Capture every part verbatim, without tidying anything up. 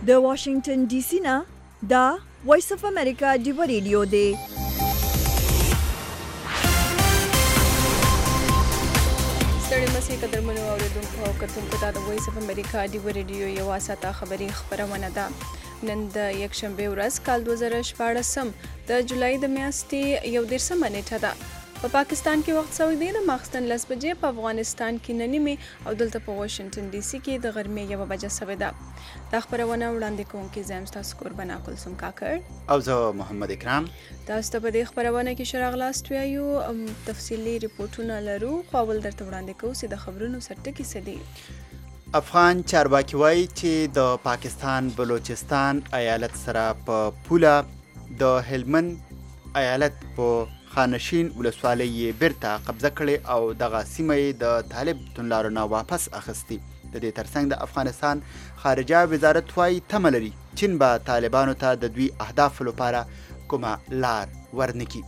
د واشنگټن ډي سي نه دا وایس اف امریکا ډیو ریډیو دی. ستړي مسئ قدرمنو اوریدونکو او کتونکو ته د وایس اف امریکا ډیو ریډیو یوه ساعته خبري خپرونه ده. نن د یکشنبې ورځ کال دوه زره شپاړسم د جولای د میاشتې یو دېرشمه نیټه ده. په پاکستان کې وخت سوی دی د ماخستن لس بجې، په افغانستان کې نهه نیمې او دلته په واشنګټن ډي سي کې د غرمې یوه بجه سوې ده. دا خپرونه وړاندې کوونکي زه یم ستاسو کوربنه کلثوم کاکړ او زه محمد اکرام. تاسو ته په دې خپرونه کې ښه راغلاست وایو. تفصیلي ریپورټونه لرو، خو اول درته وړاندې کوو چې د خبرونو سرټکي څه دي. افغان چارواکي وایي چې د پاکستان بلوچستان ایالت سره په پوله د هلمند ایالت په خانشین ولسوالۍ یې بیرته قبضه کړې او دغه سیمه یې د طالب توندلارو نه واپس اخیستې. د دې ترڅنګ د افغانستان خارجه وزارت وایي تمه لري چین به طالبانو ته د دوی اهدافو لپاره کومه لار ورنکړي.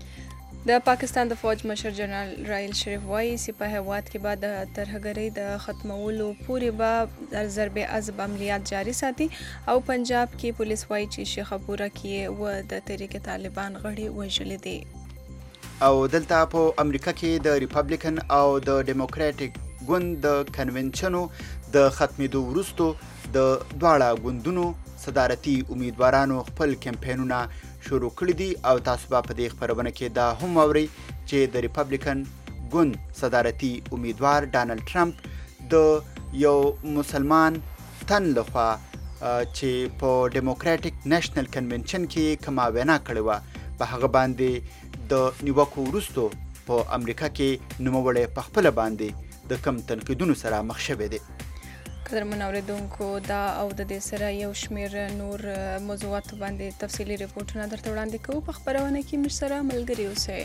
د پاکستان د فوج مشر جنرال رایل شریف وایي چې په هېواد کې به د ترهګرۍ د ختمولو پورې به ضرب عضب عملیات جاري ساتي. او پنجاب کې پولیس وایي چې شیخاپوره کې و د تحریک طالبان غړي وژلي دي. او دلته په امریکا کې د ریپبلیکن او د ډیموکراټیک ګوند د کنونشنو د ختمېدو وروسته د دواړه ګوندونو صدارتي امیدوارانو خپل کمپینونه شروع کړي دي. او تاسو به په دې خپرونه کې دا هم واورئ چې د ریپبلیکن ګوند صدارتي امیدوار ډانلډ ټرمپ د یو مسلمان تن لخوا چې په ډیموکراټیک نیشنل کنونشن کې کومه وینا کړې وه په هغه باندې د نیوکو وروسته په امریکا کې نوموړی په خپله باندې د کم تنقیدونو سره مخ شوی دی. قدرمن اوریدونکو دا او د دې سره یو شمېر نور موضوعاتو باندې تفصیلي ریپورټونه درته وړاندې کوو. په خپرونه کې موږ سره ملګري اوسئ.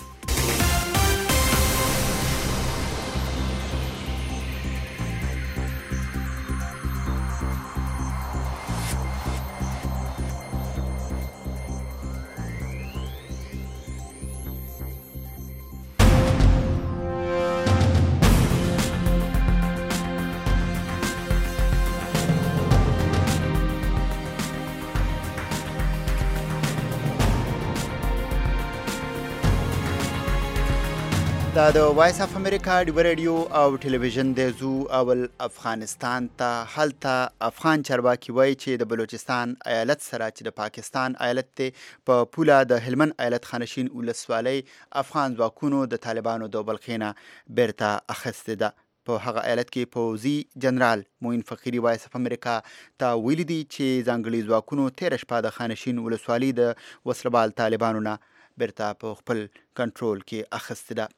دا د وایس اف امریکا ډیو ریډیو او ټلویزیون دی. زو اول افغانستان ته. هلته افغان چارواکي وایي چې د بلوچستان ایالت سره چې د پاکستان ایالت دی په پوله د هلمند ایالت خانشین ولسوالۍ افغان ځواکونو د طالبانو د بلخې نه بیرته اخیستې ده. په هغه ایالت کې پوځي جنرال معین فقیري وایس اف امریکا ته ویلي دي چې ځانګړي ځواکونو تېره شپه د خانشین ولسوالۍ د وسلوال طالبانو نه بیرته په خپل کنټرول کې اخیستې ده.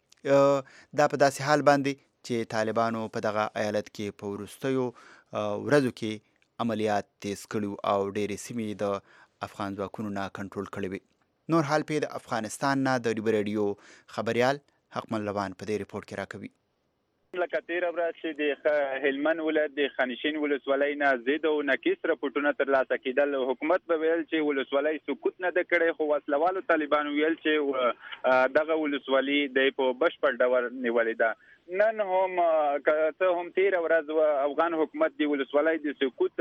دا په داسې حال باندې چې طالبانو په دغه ایالت کې په وروستیو ورځو کې عملیات تیز کړي او ډېرې سیمې د افغان ځواکونو نه کنټرول کړي وي. نور حال پې د افغانستان نه د ډیو ریډیو خبریال حقمل لوان په دې ریپورټ کې راکوي. لکه تیره ورځ چې د هلمند ولایت د خانشین ولسوالۍ نه ضد او نقیص رپورټونه ترلاسه کېدل. حکومت به ویل چې ولسوالۍ سقوط نه ده کړی، خو وسلوالو طالبانو ویل چې دغه ولسوالي د په بشپړ ډول نیولې ده. نن هم که هم تیره ورځ افغان حکومت د ولسوالۍ د سقوط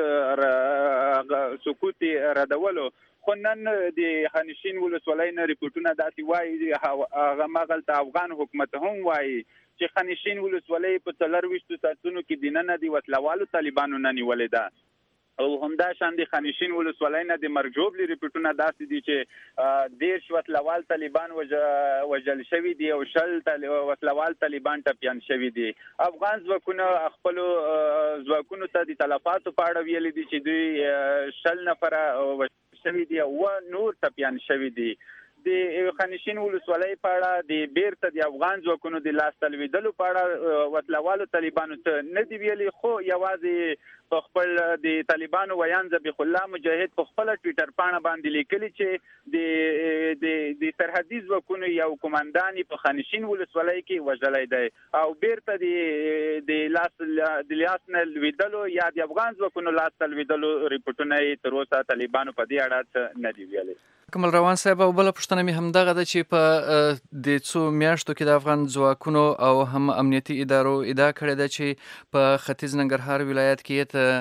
سقوط ردولو، خو نن د خانشین ولسوالۍ نه ریپورټونه داسې وایي، هغه مغلته افغان حکومت هم وایي چې خانشین ولسوالۍ په څلرویشتو ساعتونو کې دننه د وسلوالو طالبانو نه نیولې ده. او همدا شان د خانشین ولسوالۍ نه د مرګ ژوبلې ریپورټونه داسې دي چې دېرش وسلوال طالبان وژل شوي دي او شل وسلوال طالبان ټپیان شوي دي. افغان ځواکونو خپلو ځواکونو ته د تلفاتو په اړه ویلي دي چې دوی شل نفره وژل شوي دي او نور ټپیان شوي دي. د خانشین ولسوالۍ په اړه د بیرته د افغان ځواکونو د لاسته لوېدلو په اړه وسلوالو طالبانو ته نه دي ویلي، خو یوازې په خپل د طالبانو ویان ذبیح الله مجاهد په خپل ټویټر پاڼه باندې لیکلي چې د د سرحدي ځواکونو یو کمانډان په خانشین ولسوالۍ کې وژلی دی او بیرته د د لاس د لاس نه لوېدلو یا د افغان ځواکونو لاسته لوېدلو ریپورټونه یې تر اوسه طالبانو په دې اړه نه دي ویلي. کمل روان صاحب، او بله پوښتنه مې همدغه ده چې په د څو میاشتو کې د افغان ځواکونو او هم امنیتي ادارو ادعا کړې ده چې په ختیځ ننګرهار ولایت کې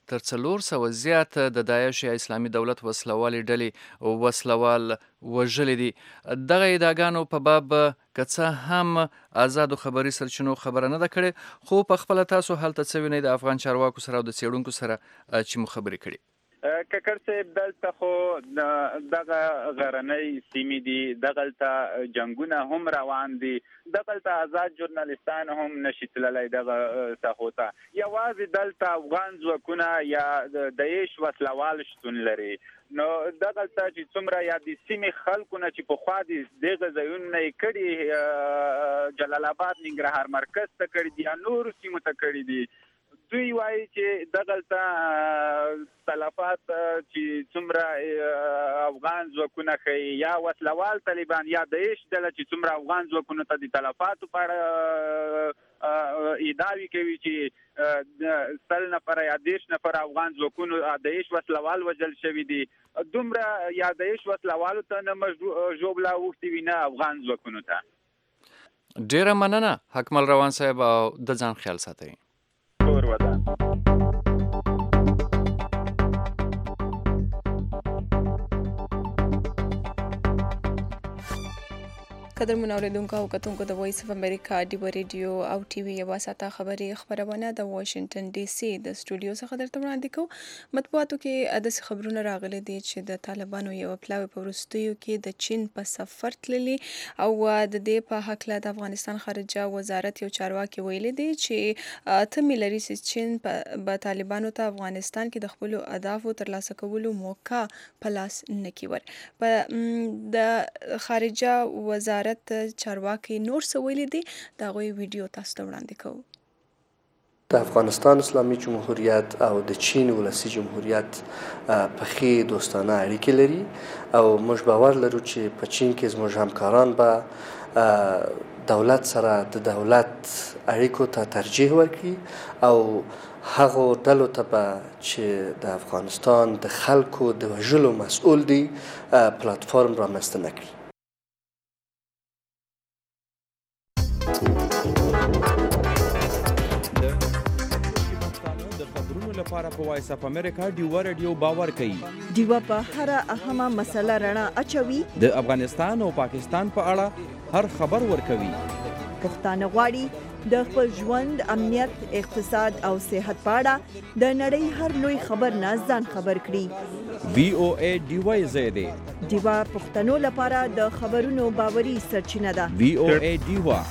تر څلور سوه زیات د داعش یا اسلامي دولت وسلوالې ډلې وسلوال وژلي دي. دغه ادعاګانو په باب که څه هم آزادو خبري سرچینو خبره نه ده کړې، خو په خپله تاسو هلته څه وینئ د افغان چارواکو سره او د څېړونکو سره چې مو خبرې کړي؟ ککړ صاحب دلته خو دغه غرنۍ سیمې دي، دغلته جنګونه هم روان دي، دغلته آزاد ژورنالیستان هم نشي تللی دغه ساحو ته. یوازې دلته افغان ځواکونه یا د داعش وسلوال شتون لري. نو دغلته چې څومره یا د سیمې خلکو نه چې پخوا د دغه ځایونو نه یې کړي، جلال آباد ننګرهار مرکز ته کړي دي یا نورو سیمو ته کړي دي، دوی وایي چې دغلته تلفات چې څومره افغان ځواکونه ښیي یا وسلوال طالبان یا داعش ډله چې څومره افغان ځواکونو ته د تلفاتو په اړه ادعاوې کوي چې سل نفره یا دېرش نفره افغان ځواکونو داعش وسلوال وژل شوي دي، دومره یا داعش وسلوالو ته نه ژوبله اوښتې وي نه افغان ځواکونو ته. ډېره مننه حکمل روان صاحب، او د ځان خیال ساتئ. قدرمن اوریدونکو او کتونکو د وایس اف امریکا ډیو ریډیو او ټي وي یوه ساعته خبري خبرونه د واشنگټن ډي سي د سټوډیو څخه درته وړاندې کوو. مطبوعاتو کې داسې خبرونه راغلي دي چې د طالبانو یو پلاوی په وروستیو کې د چین په سفر تللی، او د دې په هکله د افغانستان خارجه وزارت یو چارواکي ویلي دی چې اته مې لري چې چین به طالبانو ته افغانستان کې د خپلو اهدافو ترلاسه کولو موقع په لاس نه کي ور. په د خارجه وزارت چارواکي نور څه ویلي دي، د هغوی ویډیو تاسو ته وړاندې کوو. د افغانستان اسلامي جمهوریت او د چین ولسي جمهوریت پخې دوستانه اړیکې لري، او موږ باور لرو چې په چین کې زموږ همکاران به دولت سره د دولت اړیکو ته ترجیح ورکړي، او هغو ډلو ته به چې د افغانستان د خلکو د وژلو مسؤل دي پلاتفورم رامنځته نه کړي. لپاره په وایس اف امریکا ډیو رادیو باور کوي. ډیو په هر اهمه مسله رڼا اچوي، د افغانستان او پاکستان په اړه هر خبر ورکوي. پښتانه غواړي د خپل ژوند، امنیت، اقتصاد او صحت په اړه د نړۍ هر لوی خبر نه ځان خبر کړي. وی او ای ډیو زیاده ډیو پښتنو لپاره د خبرونو باوري سرچینه ده. وی او ای ډیو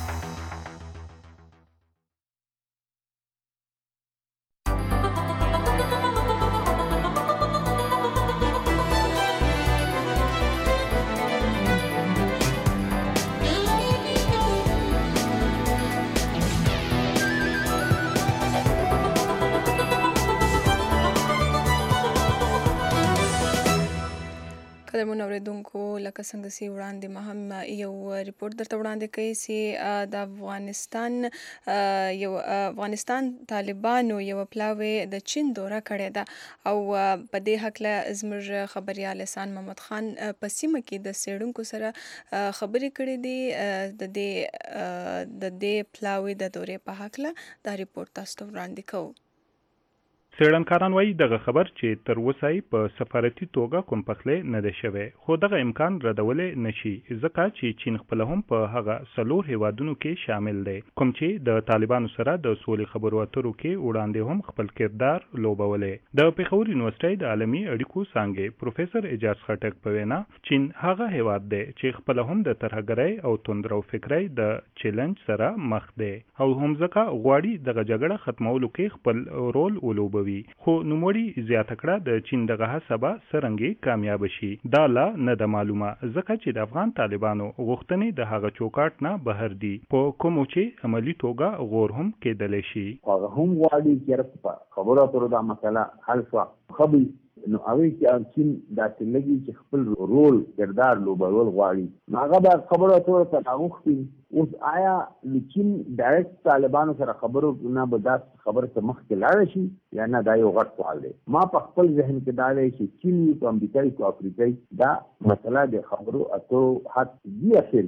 قدرمن اوریدونکو، لکه څنګه چې وړاندې ما هم یو ریپورت درته وړاندې کوي چې د افغانستان یو افغانستان طالبانو یو پلاوی د چین دوره کړې ده، او په دې هکله زموږ خبریال احسان محمد خان په سیمه کې د څېړونکو سره خبرې کړې دي د دې د دې پلاوی د دورې په هکله. دا ریپورت تاسو ته وړاندې کوو. څېړنکاران وایي دغه خبر چې تر اوسه په سفارتي توګه کوم پخلی نه دی شوی، خو دغه امکان ردولی نشي ځکه چې چین خپله هم په هغه څلور هیوادونو کې شامل دی کوم چې د طالبانو سره د سولې خبرو اترو کې وړاندې هم خپل کردار لوبولی. د پېښور یونیورسټۍ د عالمي اړیکو څانګې پروفیسر اعجاز خټک په وینا چین هغه هیواد دی چې خپله هم د ترهګرۍ او توندرو فکرۍ د چیلنج سره مخ دی، او هم ځکه غواړي دغه جګړه ختمولو کې خپل رول ولوبوي. خو نوموړي زیاته کړه د چین دغه هڅه به څرنګه کامیاب شي دا لا نه ده معلومه، ځکه چې د افغان طالبانو غوښتنې د هغه چوکاټ نه بهر دي په کومو چې عملي توګه غور هم کېدلی شي. هغه هم غواړي چې په خبرو اترو دا مسله حل شوه، خو نو هغوی چې چین داسې لګي چې خپل رول کردار لوبول غواړي، نو هغه به خبرو اترو ته راوښتي. اوس آیا د چین ډایرکټ طالبانو سره خبرو نه به دا خبره ته مخکې لاړه شي یا نه؟ دا یو غټ سوال دی. ما په خپل ذهن کې دا دی چې چین وي که امریکایي که افریقایي، دا مسله د خبرو اترو حد دي اخر کې به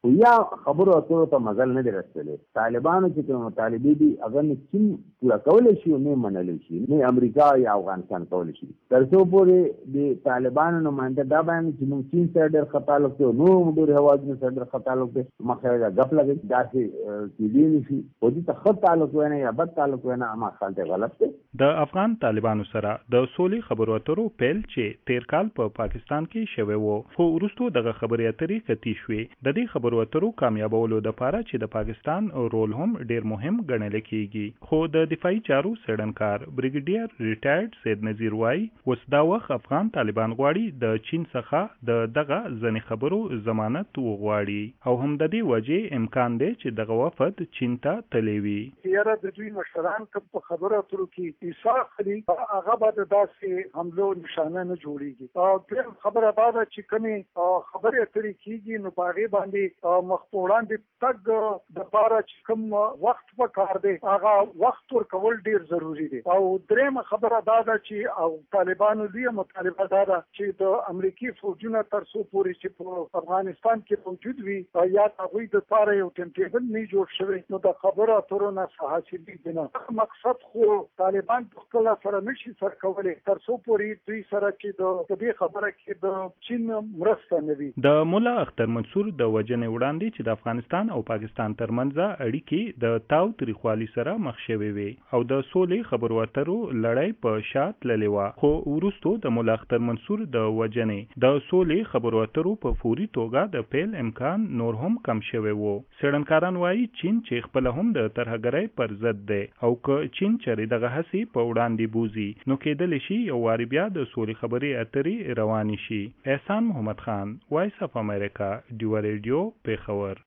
خو یا خبرو اترو ته مزل نه دی رسېدلی. طالبانو چې کوم مطالبې دي هغه نه چین پوره کولی شي او نه منلی شي، نه امریکا یا افغانستان کولی شي. تر څو پورې د طالبانو نماینده دا بیان چې موږ چین سره ډېر ښه تعلق دی او نورو ډېرو هېوادونو سره ډېر ښه تعلق دی، مخکې دا ګپ لګوي داسې کیدی نه شي. خو دې ته ښه تعلق وینه یا بد تعلق وینه هغه خیال دی غلط دی. د افغان طالبانو سره د سولې خبرو اترو پیل چې تیر کال په پاکستان کې شوی و، خو وروسته دغه خبرې اترې کتی شوې. د دې خبرو اترو کامیابولو لپاره چې د پاکستان رول هم ډېر مهم ګڼل کېږي. خو د دفاعي چارو څېړنکار بریګیډیر ریټایرډ سید نذیر وایي اوس دا وخت افغان طالبان غواړي د چین څخه د دغه ځینې خبرو ضمانت وغواړي او هم د دې وجې امکان دی چې دغه وفد چین ته تللی وي. یاره د دوی مشران که په خبرو اترو کې ایسا خلي هغه به د داسې حملو نشانه نه جوړېږي. دویم خبره دا ده چې کومې خبرې اترې کېږي نو په هغې باندې مخ په وړاندې تګ دپاره چې کوم وخت په کار دی هغه وخت ورکول ډېر ضروري دی. او درېیمه خبره دا ده چې او طالبانو لویه مطالبه دا ده چې د امریکي فوجونه تر څو پورې چې په افغانستان کې موجود وي یا د هغوی دپاره یو ټیم ټیبل نه جوړ شوی نو د خبرو اترو نه څه حاصلېږي نه. مقصد خو طالبان په خپله سره نه شي سر کولی تر څو پورې دوی سره چې د دې خبره کې د چین مرسته نه وي. د ملا اختر منصور د وجنې وړاندې چې د افغانستان او پاکستان ترمنځ اړیکې د تاو تریخوالي سره مخ شوې وي او د سولې خبرو اترو لړۍ په شا تللې وه، خو وروسته د ملا اختر منصور د وجنې د سولې خبرو اترو په فوري توګه د پیل امکان نور هم کم شوی و. څېړنکاران وایي چین چې خپله هم د ترهګرۍ پر ضد دی او که چین چېرې دغه هڅې په وړاندې بوځي نو کېدلی شي یو وارې بیا د سولې خبرې اترې روانې شي. احسان محمد خان، وایس اف امریکا، ډیوه ریډیو، پېښور.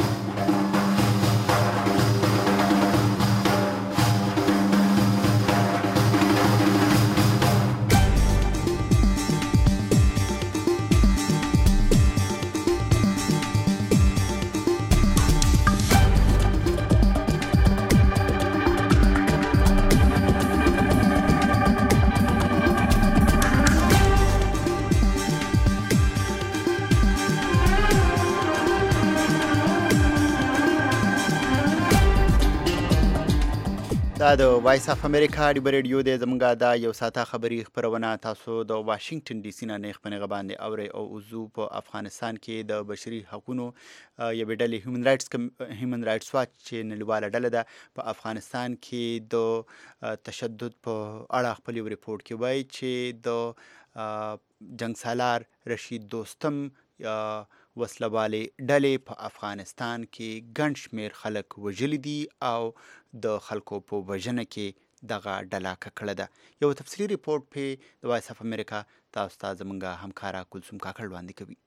دا د وایس اف امریکا ډیوه ریډیو دی. زمونږ دا یو ساعته خبري خپرونه تاسو د واشنگټن ډي سي نه نیغ په نیغه باندې اورئ او وضو په افغانستان کې د بشري حقوقو یوې ډلې هیومن رایټس هیومن رایټس واچ چې نړیواله ډله ده په افغانستان کې د تشدد په اړه خپل یو ریپورټ کې وایي چې د جنګ سالار رشید دوستم وسلوالې ډلې په افغانستان کې ګڼ شمېر خلک وژلي دي او د خلکو په وژنه کې دغه ډله ککړه ده. یو تفصیلي ریپورټ په د وایس اف امریکا تاسو ته زموږ همکاره کلثوم کاکړ وړاندې کوي.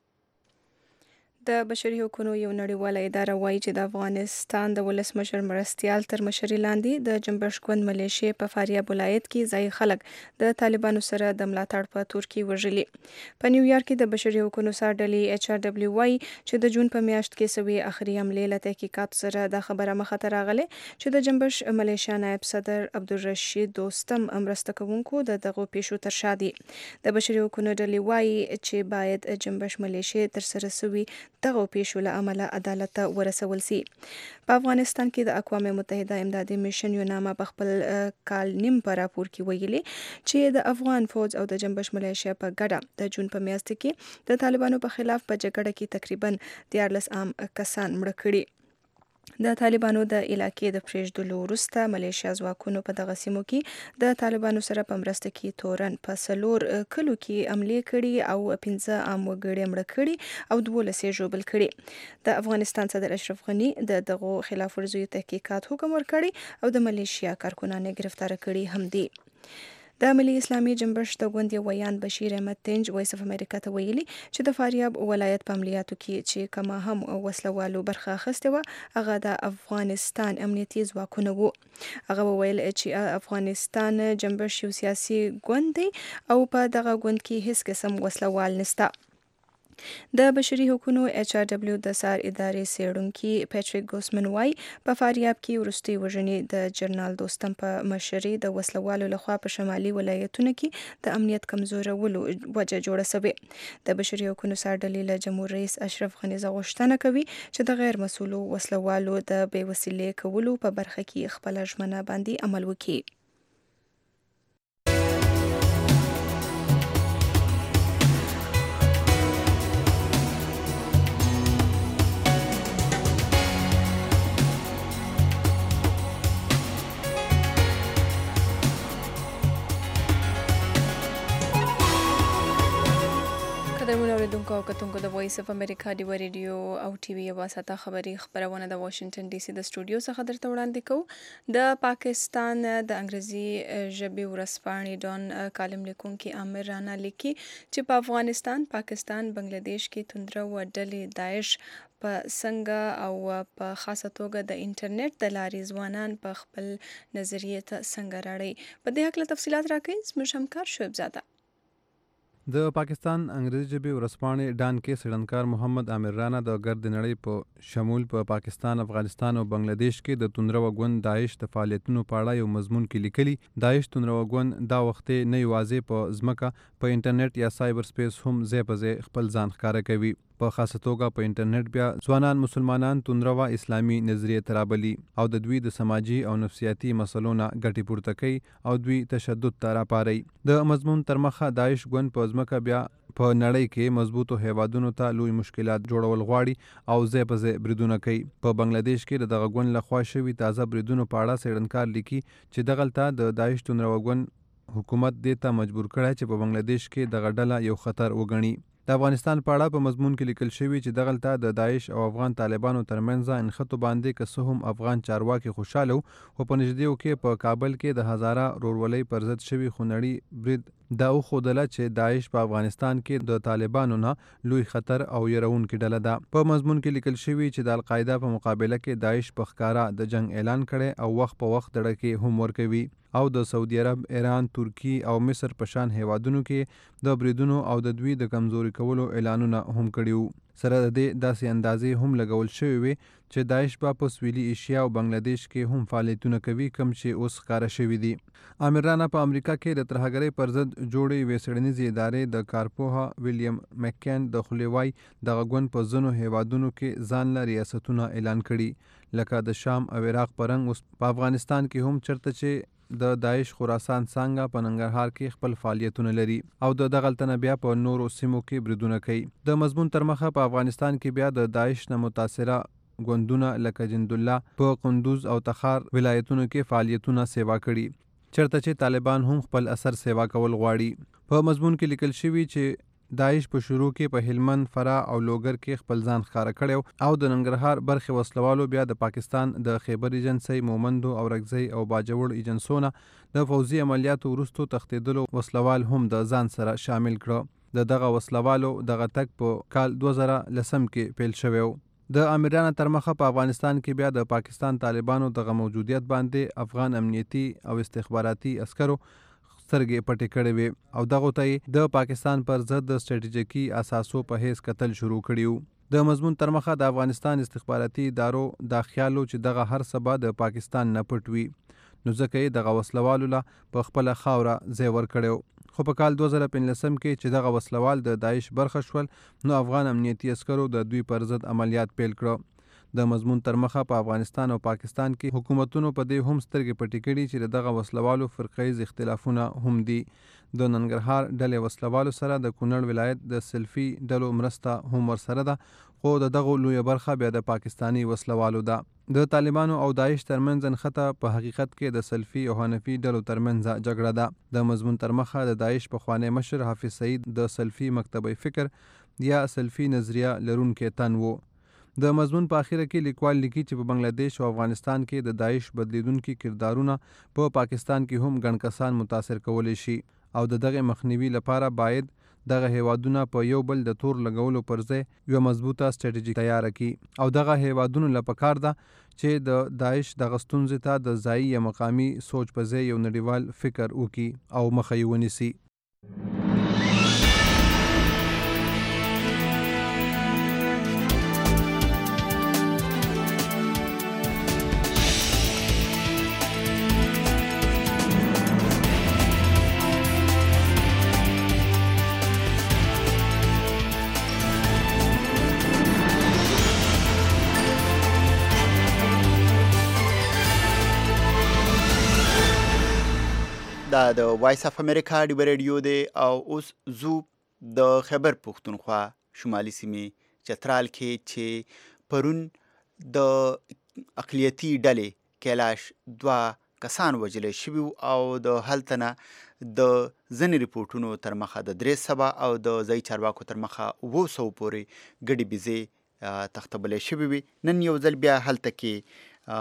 د بشري حقوقو یو نړیواله اداره وایي چې د افغانستان د ولسمشر مرستیال تر مشرۍ لاندې د جنبش ګوند ملیشې په فاریاب ولایت کې ځایي خلک د طالبانو سره د ملاتړ په تور کې وژلي. په نیویارک کې د بشري حقوقو نثار ډلې ایچ آر ډبلیو وایي چې د جون په میاشت کې سوي اخري حملې له تحقیقاتو سره دا خبره مخه ته راغلې چې د جنبش ملیشیا نایب صدر عبدالرشید دوستم مرسته کوونکو د دغو پیښو تر شا دي. د بشري حقوقو ډلې وایي چې باید جنبش ملیشې تر سره سوي دغه پیښو له امله عدالت ته ورسول سي. په افغانستان کې د اقوام متحده امدادي میشن یوناما په خپل کال نیم په راپور کې ویلي چې د افغان فوج او د جنبش ملیشیا په ګډه د جون په میاشت کې د طالبانو په خلاف په جګړه کې تقریبا دیارلس عام کسان مړه کړي. د طالبانو د علاقې د پرېږدلو وروسته ملیشیا ځواکونو په دغه سیمو کې د طالبانو سره په مرسته کې تورن په څلور کلو کې حملې کړي او پنځه عام وګړي مړه کړي او دولس یې ژوبل کړي. د افغانستان صدر اشرف غني د دغو خلاف ورزیو تحقیقات حکم ورکړي او د ملیشیا کارکونان یې ګرفتار کړي هم دي. د ملي اسلامي جنبش د ګوند یو ویان بشیر احمد تنج وایس اف امریکا ته ویلي چې د فاریاب ولایت په عملیاتو کې چې کما هم وسلوالو برخه اخیستې وه هغه د افغانستان امنیتي ځواکونه وو. هغه وویل چې افغانستان جنبش یو سیاسي ګوند دی او په دغه ګوند کې هیڅ قسم وسلوال نشته. د بشري حقوقو ایچ آر ډبلیو د سار ادارې څېړونکي پیټریک ګوسمن وایي په فاریاب کې وروستۍ وژنې د جنرال دوستم په مشرۍ د وسلوالو لخوا په شمالي ولایتونو کې د امنیت کمزورولو وجه جوړه شوې. د بشري حقوقو سار ډلې له جمهور رئیس اشرف غني غوښتنه کوي چې د غیر مسؤلو وسلوالو د بې وسیلې کولو په برخه کې خپله ژمنه باندې عمل وکړي. قدرمنو اوریدونکو او کتونکو د وایس اف امریکا ډیو ریډیو او ټي وي یوه ساعته خبري خبرونه د واشنگټن ډي سي د سټوډیو څخه درته وړاندې کوو. د پاکستان د انګریزي ژبې ورځپاڼې ډان کالم لیکونکي عامر رانا لیکي چې په افغانستان، پاکستان، بنگلاديش کې توندره و ډلې داعش په څنګه او په خاصه توګه د انټرنیټ د لارې ځوانان په خپل نظریې ته څنګه راړي. په دې هکله تفصیلات راکوي زموږ همکار شعیب زاده. د پاکستان انګریزي ژبې ورځپاڼې ډان کې څېړنکار محمد عامر رانا د ګرد نړۍ په شمول په پاکستان، افغانستان او بنگلاديش کې د توندره وګوند داعش د فعالیتونو په اړه یو مضمون کې لیکلي. داعش توندره وګوند دا وخت نه یوازې په ځمکه په انټرنیټ یا سایبر سپیس هم ځای په ځای خپل ځان ښکاره کوي. په خاصه توګه په انټرنیټ بیا ځوانان مسلمانان توندره و اسلامي نظریې ترابلي او د دوی د سماجي او نفسیاتي مسلو نه ګټې پورته کوي او دوی تشدد ته راپاري. د مضمون تر مخه داعش ګوند په ځمکه بیا په نړۍ کې مضبوطو هیوادونو ته لوی مشکلات جوړول غواړي او ځای په ځای بریدونه کوي. په بنگلاديش کې د دغه ګوند لخوا شوي تازه بریدونو په اړه څېړنکار لیکي چې دغلته د داعش توندره وګوند حکومت دې ته مجبور کړی چې په بنگلاديش کې دغه ډله یو خطر وګڼي. د افغانستان په اړه په مضمون کې لیکل شوي چې دغلته د داعش او افغان طالبانو ترمنځ انښتو باندې که څه هم افغان چارواکي خوشاله وو، خو په نږدېو کې په کابل کې د هزاره رورولۍ پر ضد شوي خونړي برید دا وښودله چې داعش په افغانستان کې د طالبانو نه لوی خطر او یرونکې ډله ده. په مضمون کې لیکل شوي چې د القاعده په مقابله کې داعش په ښکاره د جنگ اعلان کړی او وخت په وخت دړکې هم ورکوي او د سعودي عرب، ایران، ترکی او مصر په شان هیوادونو کې د بریدونو او د دوی د کمزوري کولو اعلانونه هم کړي وو. سره د دې داسې اندازې هم لګول شوی وي چې داعش به په سویلي ایشیا او بنگلاديش کې هم فعالیتونه کوي کوم چې اوس ښکاره شوي دي. عامر رانا په امریکا کې د ترهګرۍ پر ضد جوړې یوې څېړنیزې ادارې د کارپوهه ویلیام مککین د خولې وایي دغه ګوند په ځینو هیوادونو کې ځان له ریاستونه اعلان کړي لکه د شام او عراق په رنګ اوس په افغانستان کې هم چرته چې د داعش خراسان څانګه په ننګرهار کې خپل فعالیتونه لري او د دغلته نه بیا په نورو سیمو کې بریدونه کوي. د مضمون تر مخه په افغانستان کې بیا د داعش نه متاثره ګوندونه لکه جندالله په قندوز او تخار ولایتونو کې فعالیتونه سیوا کړي چرته چې طالبان هم خپل اثر سیوا کول غواړي. په مضمون کې لیکل شوي چې داعش په شروع کې په هلمند، فرا او لوګر کې خپل ځان ښکاره کړی او د ننګرهار برخې وسلوالو بیا د پاکستان د خیبر ایجنسۍ، مومندو او رګزۍ او باجوړ ایجنسو نه د فوزي عملیاتو وروستو تښتېدلو وسلوال هم د ځان سره شامل کړه. د دغه وسلوالو دغه تګ په کال دوه زره لسم کې پیل شوی و. د عامر رانا تر مخه په افغانستان کې بیا د پاکستان طالبانو دغه موجودیت باندې افغان امنیتي او استخباراتي عسکرو سترګې پټې کړې وې او دغو ته د پاکستان پر ضد د سټریټیژیکي اساسو په حیث کتل شروع کړي وو. د مضمون تر مخه د افغانستان استخباراتي ادارو دا خیال و چې دغه هر څه به د پاکستان نه پټ وي، نو ځکه یې دغه وسلوالو له په خپله خاوره ځای ورکړی و. خو په کال دوه زره پنځلسم کې چې دغه وسلوال د داعش برخه شول نو افغان امنیتي عسکرو د دوی پر ضد عملیات پیل کړه. د مضمون تر مخه په افغانستان او پاکستان کې حکومتونو په دې هم سترګې پټې کړي چې دغه وسلوالو فرقیز اختلافونه هم دي. د ننګرهار ډلې وسلوالو سره د کونړ ولایت د سلفي ډلو مرسته هم ورسره ده، خو د دغو لویه برخه بیا د پاکستاني وسلوالو ده. د طالبانو او داعش ترمنځ نښته په حقیقت کې د سلفي او حنفي ډلو ترمنځ جګړه ده. د مضمون تر مخه د داعش پخوانی مشر حافظ سعید د سلفي مکتبه فکر یا سلفي نظریه لرونکی تن و. د مضمون په اخره کې لیکوال لیکي چې په بنگلاديش او افغانستان کې د داعش بدلیدونکي کردارونه په پا پاکستان کې هم ګڼ کسان متاثر کولی شي او د دغه مخنیوي لپاره باید دغه هیوادونه په یو بل د تور لګولو پر ځای یو مضبوطه سټریټیجي تیار کړي او دغه هیوادونو له پکار ده چې د داعش دغه ستونزې ته د ځایي یا مقامي سوچ په ځای یو نړیوال فکر وکړي او مخه یې ونیسي. دا د وایس اف امریکا ډیو ریډیو دی او اوس زو د خیبر پښتونخوا شمالي سیمې چترال کې چې پرون د اقلیتي ډلې کیلاش دوه کسان وژل شوي او د هلته نه د ځینې ریپورټونو تر مخه د درې سوه او د ځایي چارواکو تر مخه اوه سوو پورې ګډې بیزې تختبلې شوې وي. نن یو ځل بیا هلته کې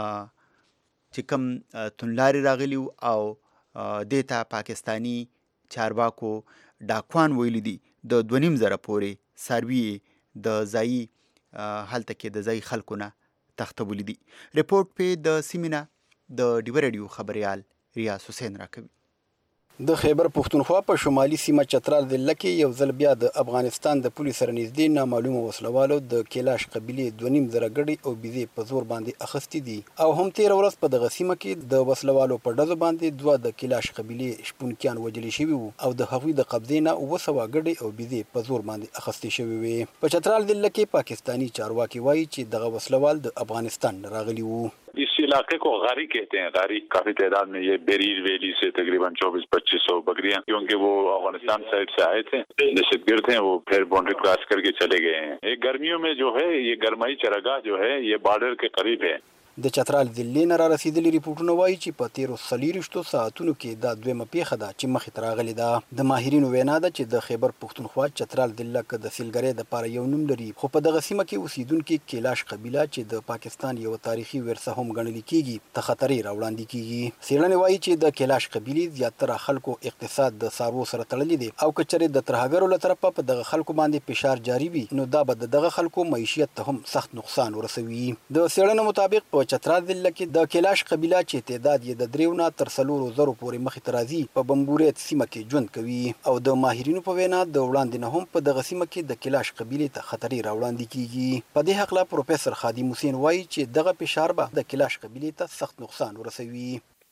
چې کوم توندلارې راغلي او دې ته پاکستاني چارواکو ډاکوان ویلي دي د دوه نیم زره پورې څاروي د ځایي هلته کې د ځایي خلکو نه تختبلي دي. ریپورټ پې د سیمې نه د ډیو ریډیو خبریال ریاض حسین راکوي. د خیبر پښتونخوا په شمالي سیمه چترال ضلع کې یو ځل بیا د افغانستان د پولیسو سره نږدې نامعلومه وسلوالو د کیلاش قبیلې دوه نیم زره ګډې او بیزې په زور باندې اخیستې دي او هم تېره ورځ په دغه سیمه کې د وسلوالو په ډزو باندې دوه د کیلاش قبیلې شپونکیان وژلي شوي وو او د هغوی د قبضې نه اووه سوه ګډې او بیزې په زور باندې اخیستې شوې وې. په چترال ضلع کې پاکستانی چارواکي وایي چې دغه وسلوال د افغانستان نه راغلي وو. इस इलाके को गारी कहते हैं. गारी काफी तादाद में ये बेरीर वैली से तकरीबन चौबीस पच्चीस सौ बकरियां, क्योंकि वो अफगानिस्तान साइड से आए थे, दहशतगर्द थे, वो फिर बाउंड्री क्रॉस करके चले गए हैं. ये गर्मियों में जो है ये गरमाई चरागाह जो है ये बॉर्डर के करीब है. د چترال ضلع نه را رسیدلي ریپورټونه وایي چې په تیرو څلېرویشتو ساعتونو کې دا دویمه پیښه ده چې مخې ته راغلې ده. د ماهرینو وینا ده چې د خیبر پښتونخوا چترال ضلع که د سیلګرۍ دپاره یو نوم لري، خو په دغه سیمه کې اوسیدونکي کیلاش قبیله چې د پاکستان یوه تاریخي ورثه هم ګڼل کېږي ته خطرې راوړاندې کېږي. څېړنې وایي چې د کیلاش قبیلې زیاتره خلکو اقتصاد د څاروو سره تړلی دی او که چېرې د ترهګرو له طرفه په دغه خلکو باندې فشار جاري وي نو دا به د دغه خلکو معیشت ته هم سخت نقصان ورسوي. د څېړنو مطابق په چترال ضلع کې د کیلاش قبیله چې تعداد یې د دریو نه تر څلورو زرو پورې مخې ته راځي په بمبوریت سیمه کې ژوند کوي او د ماهرینو په وینا د وړاندې نه هم په دغه سیمه کې د کیلاش قبیلې ته خطرې راوړاندې کیږي. په دې هکله پروفیسر خادم حسین وایي چې دغه فشار به د کیلاش قبیلې ته سخت نقصان ورسوي.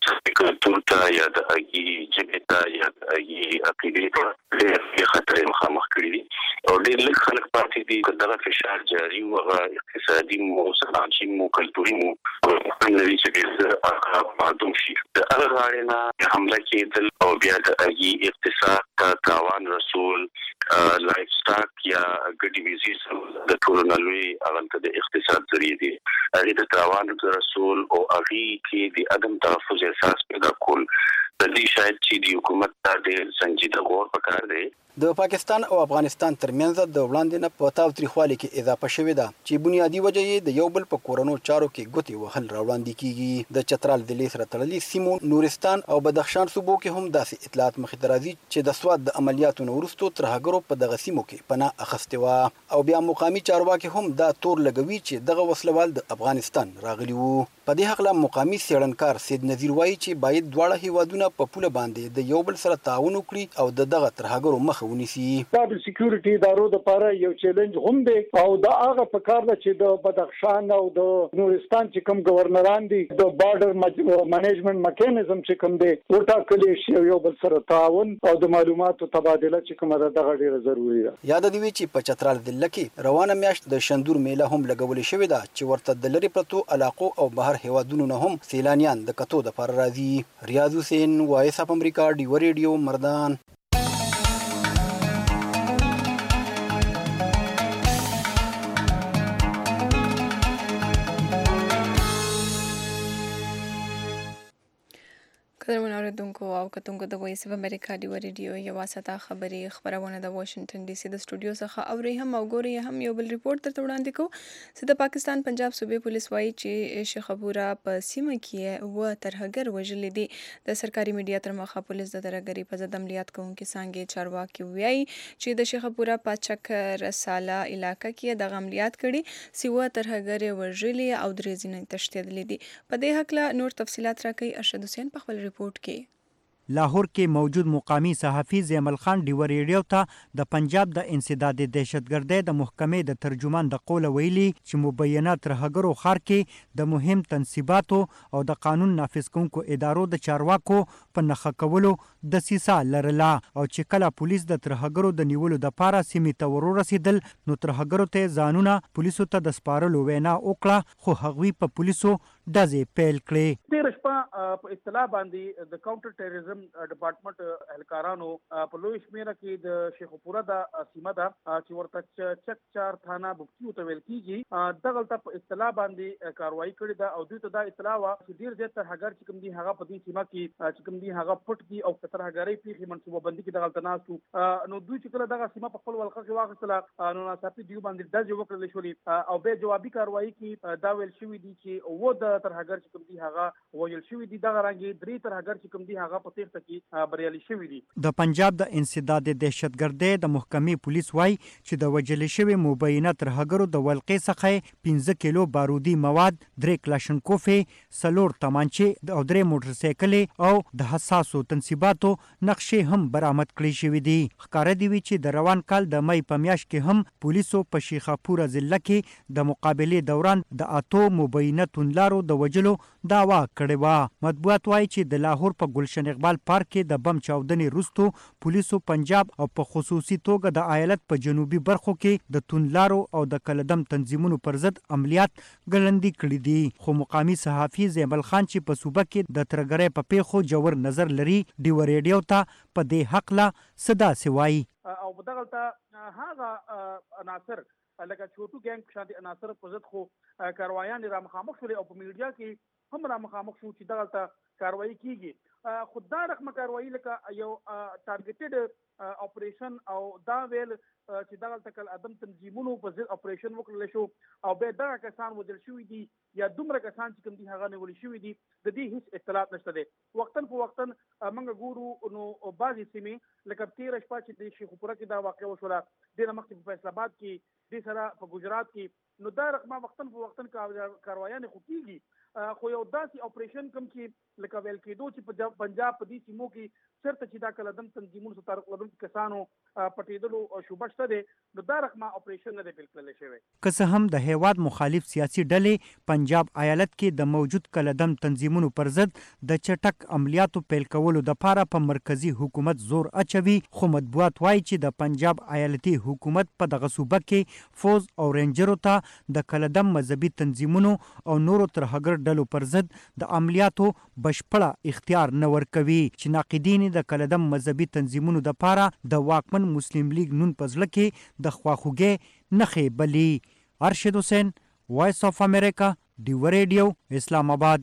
کلتور ته یا د هغې ژبې ته یا د هغې عقیدې ته ډېرې خطرې مخامخ کړي دي او ډېر لږ خلک پاتې دي که دغه فشار جاري و، هغه اقتصادي مو، صنعتي مو، کلتوري مو، نه وي چې ډېر هغه معدوم شي. د هغه غاړې نه حمله کېدل او بیا د هغې اقتصاد ته تاوان رسول، لایف سټاک یا ګډې ویزې د ټولو نه لوی هغلته د اقتصاد ذریعې دي، هغې د تاوان رسول او هغې کې د عدم تحفظ احساس پیدا کول. د دې شاید چې د حکومت ته ډېر سنجیده غور پکار دی. د پاکستان او افغانستان ترمنځ د وړاندې نه په تاوتریخوالي کې اضافه شوې ده چې بنیادي وجه یې د یو بل په کورنو چارو کې ګوتې وهل راوړاندې کیږي. د چترال ضلع سره تړلي سیمو نورستان او بدخشان صوبو کې هم داسې اطلاعات مخې ته راځي چې د سواد د عملیاتو نه وروستو ترهګرو په دغه سیمو کې پناه اخیستې وه او بیا مقامي چارواکي هم دا تور لګوي چې دغه وسلوال د افغانستان راغلي وو. په دې هکله مقامي څېړنکار سید نذیر وایي چې باید دواړه هیوادونه په پوله باندې د یو بل سره تعاون وکړي او د دغه ترهګرو مخه ونیسي. دا د سکیورټي ادارو لپاره یو چیلنج هم دی او دا هغه په کار ده چې د بدخشان او د نورستان چې کوم گورنران دي د بارډر منیجمنت میکانیزم چې کوم دی وټاکلی شي یو بل سره تعاون او د معلوماتو تبادله چې کومه ده دغه ډیره ضروري ده. یاد دې وي چې په چترال ضلع کې روانه میاشت د شندور میله هم لګولې شوې ده چې ورته د لرې پرتو علاقو او بهر هیوادونو نه هم سیلانیان د کتو دپاره راځي. ریاض حسین، وایس اف امریکا، ډیو ریډیو، مردان. قدرمن اوریدونکو او کتونکو د وایس اف امریکا ډیو ریډیو یوه ساعته خبري خبرونه د واشنگټن ډي سي د سټوډیو څخه اوري هم او ګوري هم یو بل ریپورت درته وړاندې کوو چې د پاکستان پنجاب صوبې پولیس وایي چې شیخپورا په سیمه کې اووه ترهګر وژلي دي. د سرکاري میډیا تر مخه پولیس د ترهګرۍ په ضد عملیات کوونکي څانګې چارواکي وایي چې د شیخپورا په چک رساله علاقه کې دغه عملیات کړي چې اووه ترهګر وژلي او درې ځینې تښتېدلي دي. په دې هکله نور تفصیلات راکوي ارشد حسین په خپل ریپورت کې. لاهور کې موجود مقامی صحافي زیمل خان ډیو ریډیو ته د پنجاب د انسداد دهشتګردۍ د محکمې د ترجمان د قوله ویلي چې مبینه ترهګرو ښار کې د مهم تنصیباتو او د قانون نافذ کوونکو ادارو د چارواکو په نښه کولو دسیسه لرله او چې کله پولیس د ترهګرو د نیولو دپاره سیمې ته ورورسېدل نو ترهګرو ته ځانونه پولیسو ته د سپارلو وینا وکړه، خو هغوی په پولیسو ډزې پیل کړې. تېره شپه په اطلاع باندې د کاونټر ټیرریزم ډپارټمنټ اهلکارانو په لوی شمېره کې د شیخوپوره د سیمه ده چې ورته چک چار تھانه بوکتیو ته ویل کیږي، دغلته په اطلاع باندې کاروایی کړې ده او دوی ته دا اطلاع وه چې ډېر زیات ترهګر چې کوم دي هغه په دې سیمه کې چې کوم دي هغه پټ دي او په ترهګرۍ پیښې منصوبه بندي کې دغلته ناست وو. نو دوی چې کله دغه سیمه په خپل ولقه کې واخیستله نو ناڅاپي دوی باندې ډزې وکړلې شولې او بیا جوابي کاروایی کې دا ویل شوي دي چې اووه د ترهګر چې کوم دي هغه وژل شوي دي، دغه رنګې درې ترهګر چې کوم دي هغه په تېښته کې بریالي شوي دي. د پنجاب د انسداد دهشتګردۍ د محکمې پولیس وایي چې د وژل شوي مبینه ترهګرو د ولقې څخه پنځه کیلو بارودي مواد، درې کلاشنکوفې، څلور تمانچې او درې موټرسایکلې او د حساسو تنصیباتو نقشې هم برآمد کړې شوې دي. ښکاره دي وي چې د روان کال د مۍ په میاشت کې هم پولیسو په شیخاپوره ضلع کې د مقابلې دوران د اتو مبینه توندلارو د وژلو دعوا کړې وه. مطبوعات وایي چې د لاهور په ګلشن اقبال پارک کې د بم چاودنې وروستو پولیسو پنجاب او په خصوصي توګه د ایالت په جنوبي برخو کې د توندلارو او د کلدم تنظیمونو پر ضد عملیات ګړندي کړي دي. خو مقامي صحافي زیمل خان چې په صوبه کې د ترهګرۍ په پیښو جوړ نظر لري، ډیو ریډیو ته په دې هکله څه داسې وایي. او دغلته هغه عناصر لکه چوټو ګینګ په شانتي عناصر په ضد خو کاروایان را مخامخ شولې او په میډیا کې هم را مخامخ شو چې دغلته کاروایی کیږي. خو دا رقمه کاروایی لکه یو ټارګټډ اپریشن او دا ویل چې دغلته کل ادم تنظیمونو په ضد اپریشن وکړل شو او بیا دغه کسان وژل شوي دي یا دومره کسان چې کوم دي هغه نیول شوي دي، د دې هیڅ اطلاعات نشته دی. وختن په وختن موږ ګورو نو بعضې سیمې لکه تېره شپه چې د شیخوپوره کې دا واقع وشوله، دې نه مخکې په فیصل آباد کې، دې سره په ګجرات کې، نو دا رقمه وختن په وختن کاروایانې خو کېږي. خو یو داسې اپریشن کوم چې لکه ویل کېدو چې په پنجاب په دې سیمو کې چېرته چې دا کلدم تنظیمونو سره تعلق لرونکي کسانو پټېدلو شوبه شته دی، نو دا رقمه اپریشن نه دی پیل کړلی شوی. که څه هم د هیواد مخالف سیاسي ډلې پنجاب ایالت کې د موجود کلدم تنظیمونو پر ضد د چټک عملیاتو پیل کولو دپاره په مرکزي حکومت زور اچوي، خو مطبوعات وایي چې د پنجاب ایالتي حکومت په دغه صوبه کې فوز او رینجرو ته د کلدم مذهبي تنظیمونو او نورو ترهګر ډلو پر ضد د عملیاتو بشپړه اختیار نه ورکوي، چې ناقدین د کلدم مذهبي تنظیمونو دپاره د واکمن مسلم لیگ نون په زړه کې د خواخوږۍ نښې بلي. ارشد حسین، وایس آف امریکا، ډیو ریډیو، اسلام آباد.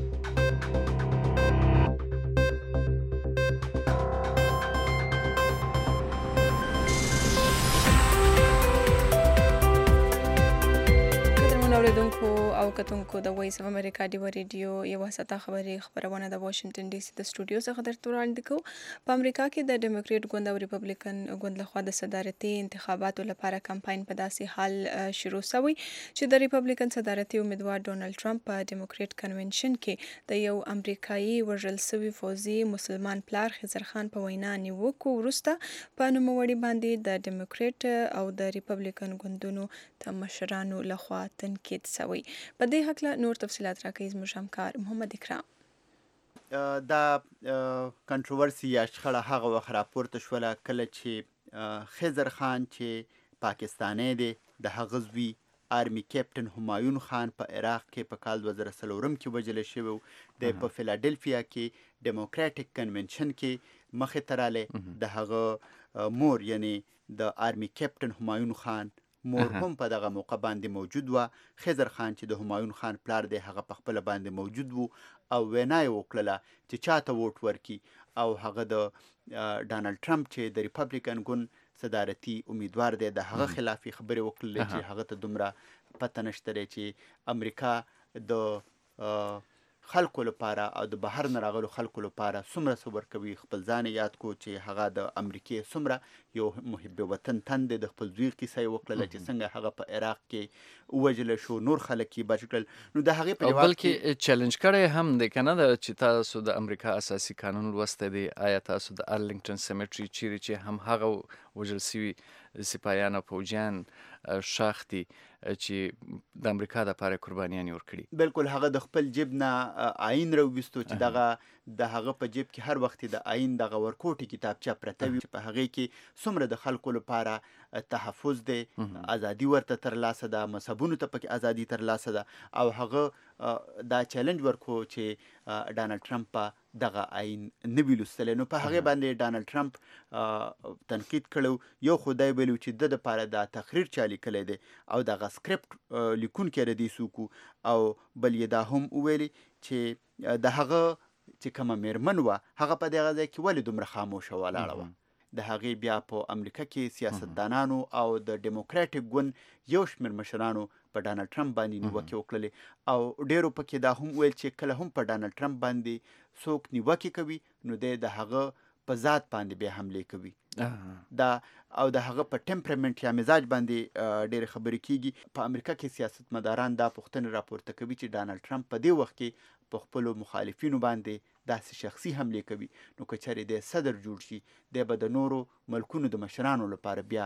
اوریدونکو او کتونکو د وایس اف امریکا ډیو ریډیو یو ساته خبري خبرونه د واشنگټن ډي سي د سټوډیو څخه درته وړاندې کوو. په امریکا کې د ډیموکریټ ګوند او ریپبلیکن ګوند لخوا د صدارتي انتخاباتو لپاره کمپاین په داسې حال شروع شوی چې د ریپبلیکن صدارتي امیدوار ډونالد ټرمپ په ډیموکریټ کنونشن کې د یو امریکایي وژل شوي فوزي مسلمان پلار خضر خان په وینا نیوکو وروسته په نوموړي باندې د ډیموکریټ او د ریپبلیکن ګوندونو د مشرانو لخوا تنقید سوی. په دې هکله نور تفصیلات راکوي زموږ همکار محمد اکرام. دا کنټروورسي یا شخړه هغه وخت راپورته شوله کله چې خضر خان چې پاکستانی دی د هغه زوی آرمي کیپټن همایون خان په عراق کې په کال دوه زره څلورم کې وژل شوی و. د په فیلادلفیا کې ډیموکراټیک کنونشن کې مخې ته رالی، د هغه مور یعنی د آرمي کیپټن همایون خان مور هم په دغه موقع باندې موجود و. خضر خان چې د همایون خان پلار دی هغه په خپله باندې موجود و او وینا یې وکړله چې چاته ووټ ورکي، او هغه د ډانلډ ټرمپ چې د ریپبلیکن ګوند صدارتي امیدوار دی د هغه خلافي خبرې وکړلې چې هغه ته دومره پته نشته دی چې امریکا د خلکو لپاره او د بهر نه راغلو خلکو لپاره څومره څه ورکوي. خپل ځان یاد کو چې هغه د امریکې څومره یو محب وطن تن دی. د خپل زوی کیسه یې وکړله چې څنګه هغه په عراق کې ووژل شو، نور خلک یې بچ کړل. نو د هغې په جواب بلکې چیلنج کړی هم دی که نه ده چې تاسو د امریکا اساسي قانون لوستی دی، آیا تاسو د ارلینګټن سیمیټري چیرې چې هم هغه وژل سوي سپایان او پوجیان ښاخ دي چې د امریکا دپاره قربانیانې ورکړي. بلکل هغه د خپل جیب نه آیین راوویستو چې دغه د هغه په جیب کې هر وخت د آیین دغه ورکوټې کتابچه پرته وي چې په هغې کې څومره د خلکو لپاره تحفظ دی، ازادي ورته ترلاسه ده، مذهبونو ته پکې ازادي ترلاسه ده، او هغه دا چیلنج ورکو چې ډانلډ ټرمپ په دغه آئین نه وي لوستلی. نو په هغې باندې ډانلډ ټرمپ تنقید کړی، یو خو دی ویلي چې د دپاره دا تقریر چا لیکلی دی او دغه سکرپټ لیکونکی د دې څوک او بل یې دا هم وویلي چې د هغه چې کومه میرمن وه هغه په دغه ځای کې ولې دومره خاموشه ولاړه وه. د هغې بیا په امریکا کې سیاستدانانو او د ډیموکراټیک ګوند یو شمېر مشرانو په ډانلډ ټرمپ باندې نیوکې وکړلې او ډېرو پکې دا هم ویل چې کله هم په ډانلډ ټرمپ باندې څوک نیوکې کوي نو دی د هغه په ذات باندې بیا حملې کوي دا او د هغه په ټمپرمنټ یا مزاج باندې ډېرې خبرې کیږي. په امریکا کې سیاستمداران دا پوښتنې راپورته کوي چې ډانلډ ټرمپ په دې وخت کې په خپلو مخالفینو باندې داسې شخصي حملې کوي نو که چېرې دی صدر جوړ شي دی به د نورو ملکونو د مشرانو لپاره بیا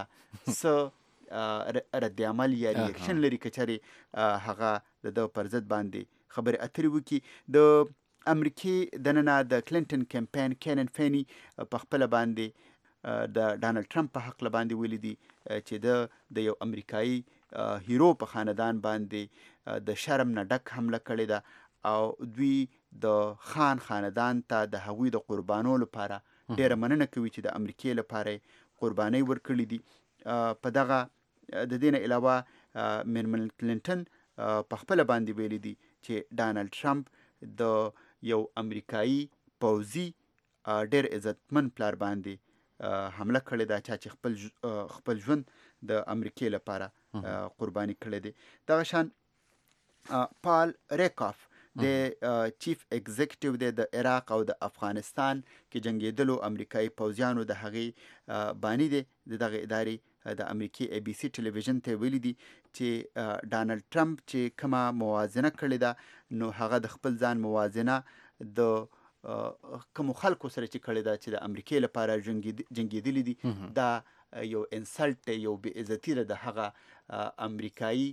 څه رد عمل یا ریاکشن لري که چېرې هغه د ده پر ضد باندې خبرې اترې وکړي. د امریکې دننه د کلینټن کمپین کینن فیني په خپله باندې د ډانلډ ټرمپ په حق باندې ویلي دي چې د د یو امریکایي هیرو په خاندان باندې د شرم نه ډک حمله کړې ده او دوی د خان خاندان ته د هغوی د قربانو لپاره ډېره مننه کوي چې د امریکې لپاره قربانۍ ورکړي دي. په دغه د دې نه علاوه میرمن کلینټن په خپله باندې ویلي دي چې ډانلډ ټرمپ د یو امریکایي پوځي ډېر عزتمن پلار باندې حمله کړې ده چا چې خپل خپل ژوند د امریکې لپاره قرباني کړی دی. دغه شان پال ریکاف د چیف ایگزیکټیو دی د عراق او د افغانستان کې جنګېدلو امریکایي پوځیانو د هغې بانی دی د دغه ادارې د امریکې ای بي سي ټلویزیون ته ویلي دي چې ډانلډ ټرمپ چې کومه موازنه کړې ده نو هغه د خپل ځان موازنه د کومو خلکو سره چې کړې ده چې د امریکې لپاره جنګېدلي دي دا یو انسلټ دی، یو بې عزتي ده د هغه امریکایي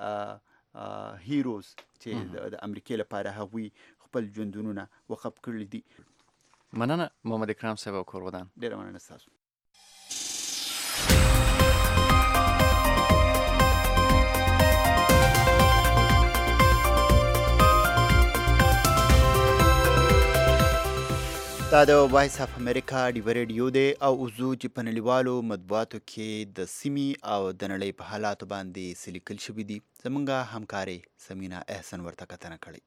هیروز چې د امریکې لپاره هغوی خپل ژوندونونه وقف کړي دي. مننه محمد اکرام صاحب او کورودان. ډېره مننه ستاسو. دا د وایس اف امریکا ډیو ریډیو دی او اوزو چې په نړیوالو مطبوعاتو کې د سیمې او د نړۍ په حالاتو باندې څه لیکل شوي دي زموږ همکارې سمینا احسن ورته کتنه کړې.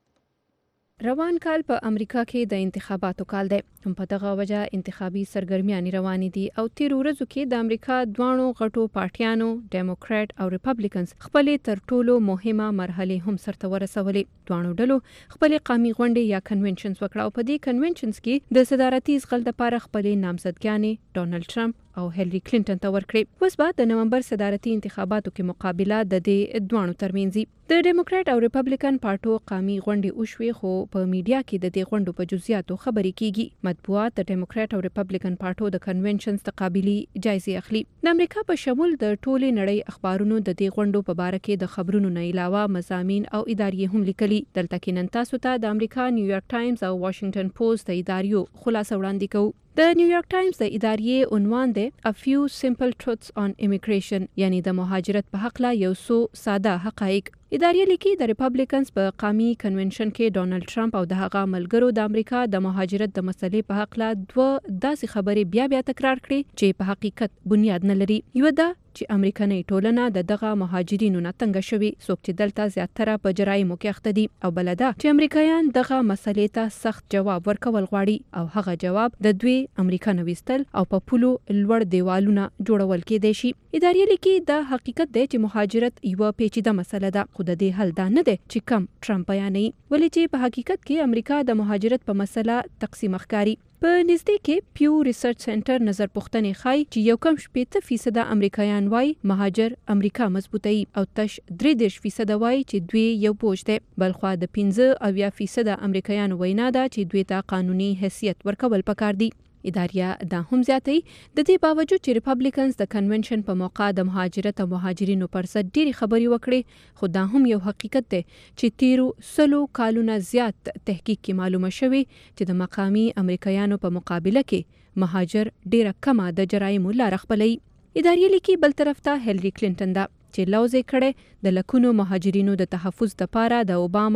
روان کال په امریکا کې د انتخاباتو کال دی. په دغه وجه انتخابي سرګرمیانې روانې دي او تیر ورځو کې د امریکا دوانو غټو پارټیانو ډیموکرات او ریپبلیکنز خپلې تر ټولو مهمه مرحله هم سرته ورسولې. دوانو ډلو خپلې قومي غونډې یا کنونشنز وکړه او په دې کنونشنز کې د صدارتي ځغل لپاره خپلې نامزدګانې ډونالډ ټرمپ او هیلری کلینټن ته ورکړې. اوس به د نومبر صدارتي انتخاباتو کې مقابله د دې دوانو ترمنځ د ډیموکرات او ریپبلیکن پارټو قومي غونډې وشوې خو په میډیا کې د دې غونډو په جزئیاتو خبرې کیږي. مطبوعات د ډیموکرات او ریپبلیکن پارټو د کنونشنز تقابلي جایزې اخلي. د امریکا په شمول د ټولې نړۍ اخبارونو د دې غونډو په باره کې د خبرونو نه علاوه مضامین او ادارې هم لیکلي. دلته کې نن تاسو ته د امریکا نیویارک ټایمز او واشنگټن پوسټ د اداریو خلاصه وړاندې کوو. د نیویارک ټایمز د ادارې عنوان دی A few simple truths on immigration، یعنی د مهاجرت په حق لا یو څو ساده حقایق. ادارې لیکي د ریپبلیکنز په قومي کنونشن کې ډونالډ ټرمپ او د هغه ملګرو د امریکا د مهاجرت د مسلې په حق لا دوه داسې خبرې بیا بیا تکرار کړي چې په حقیقت بنیاد نه لري. یو دا چې امریکایي ټولنه د دغه مهاجرینو نه تنګ شوي څوک چې دلته زیاتره په جرایمو کې اخته دي، او بل دا چې امریکایان دغه مسلې ته سخت جواب ورکول غواړي او هغه جواب د دوی امریکا نه ویستل او په پولو لوړ دیوالونه جوړول کېدای شي. ادارې لیکي دا حقیقت دی چې مهاجرت یوه پیچیده مسله ده خو د دې حل دا نه دی چې کم ټرمپ بیانوي، ولې چې په حقیقت کې امریکا د مهاجرت په مسله تقسیم ښکاري. په نږدې کې پیو ریسرچ سنټر نظر پوښتنې ښایي چې یو کم شپېته فیصده امریکایان وایي مهاجر امریکا مضبوطوي او تش درې دېرش فیصده وایي چې دوی یو بوج دی. بلخوا د پنځه اویا فیصده امریکایانو وینا ده چې دوی ته قانوني حیثیت ورکول پکار دي. ادارې دا هم زیاتوي د دې باوجود چې ریپبلیکنز د کنونشن په موقع د مهاجرت او مهاجرینو پر ضد ډېرې خبرې وکړې، خو دا هم یو حقیقت دی چې تیرو سلو کالونه زیات تحقیق کې معلومه شوې چې د مقامي امریکایانو په مقابله کې مهاجر ډېره کمه د جرایمو لاره خپلوي. ادارې لیکي بل طرف ته هیلری کلینټن ده چې لوز یې کړی د لکونو مهاجرینو د تحفظ دپاره د اوباما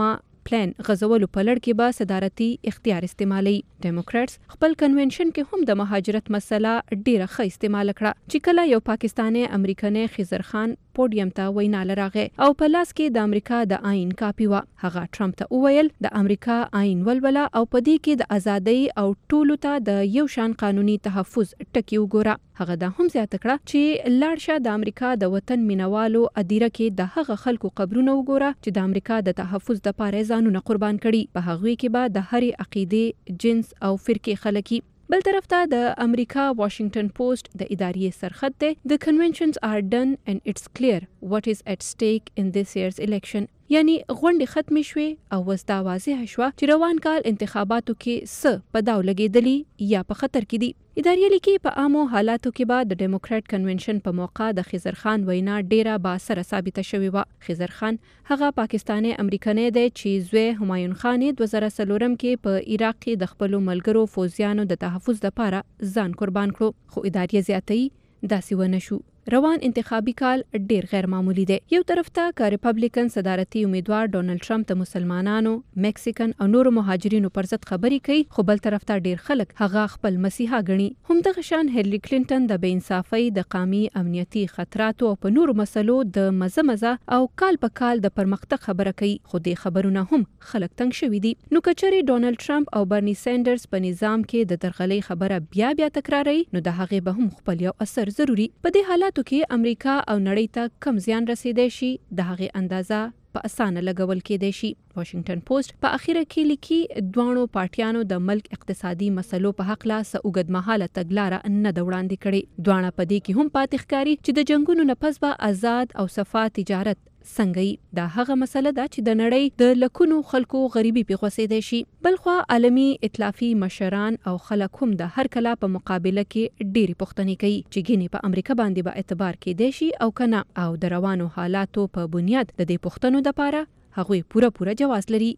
پلان غزولو په لړ کې به صدارتي اختیار استعمالي. ډیموکراتس خپل کنونشن کې هم د مهاجرت مسله ډیره ښه استعمال کړه چې کله یو پاکستاني امریکني خضر خان پوډیم ته وینا لراغه او په لاس کې د امریکا د آئین کاپی و. هغه ټرمپ ته وویل د امریکا آئین ولوله او په دې کې د ازادۍ او ټولو ته د یو شان قانوني تحفظ ټکی وګوره. هغه دا هم زیاته کړه چې لاړ شه د امریکا د وطن مینوالو ادیره کې د هغه خلکو قبرونه وګوره چې د امریکا د تحفظ لپاره ځانونه قربان کړي. په هغوی کې به د هرې عقیدې، جنس او فرقې خلک. بل طرف ته د امریکا واشنگټن پوسټ د ادارې سرخط دی د conventions are done and it's clear what is at stake in this year's election. یعنی غونډې ختمې شوې او وس دا واضح شوه چې روان کال انتخاباتو کې څه په داو لګېدلي یا په خطر کې دي. ادارې لیکي په عامو حالاتو کې به د ډیموکرات کنونشن په موقع د خضر خان وینا ډیره بااثره ثابته شوې وه. خضر خان هغه پاکستاني امریکنی دی چې زوی همایون خان دوه زره څلورم کې په عراق کې د خپلو ملګرو فوجیانو د تحفظ لپاره ځان قربان کړو. خو ادارې زیاتوي داسې ونه شو. روان انتخابي کال ډیر غیر معمولی دی. یو طرف ته که ریپبلیکن صدارتي امیدوار ډونالد ټرمپ د مسلمانانو، میکسیکن او نورو مهاجرینو پر ضد خبرې کوي، خو بل طرف ته ډیر خلک هغه خپل مسیحا ګڼي. همدغه شان هیلری کلینټن د بې انصافۍ، د قامي امنیتي خطراتو او په نورو مسلو د مزه مزه او کال په کال د پرمختګ خبره کوي، خو دې خبرونه هم خلک تنګ شوي دي. نو کچري ډونالد ټرمپ او برني سینډرز په نظام کې د درغلۍ خبره بیا بیا تکراروي، نو د هغې به هم خپل یو اثر ضروري. په دې حالاتو کې امریکا او نړۍ ته کم زیان رسیدای شي، د هغې اندازه په اسانه لګول کېدای شي. واشنگټن پوسټ په اخیره کې لیکي دواړو پارټیانو د ملک اقتصادي مسلو په حق لا څه اوږدمهاله تګلاره نه ده وړاندې کړې. دواړه په دې کې هم پاتې ښکاري چې د جنګونو نه پس به آزاد او صفا تجارت څنګه دا هغه مسله ده چې د نړۍ د لکونو خلکو غریبي پې غوسېدی شي. بلخوا عالمي اطلافي مشران او خلک هم د هر کلا په مقابله کې ډېرې پوښتنې کوي چې ګینې په امریکا باندې به اعتبار کېدی شي او که نه، او د روانو حالاتو په بنیاد د دې پوښتنو دپاره هغوی پوره پوره جواز لري.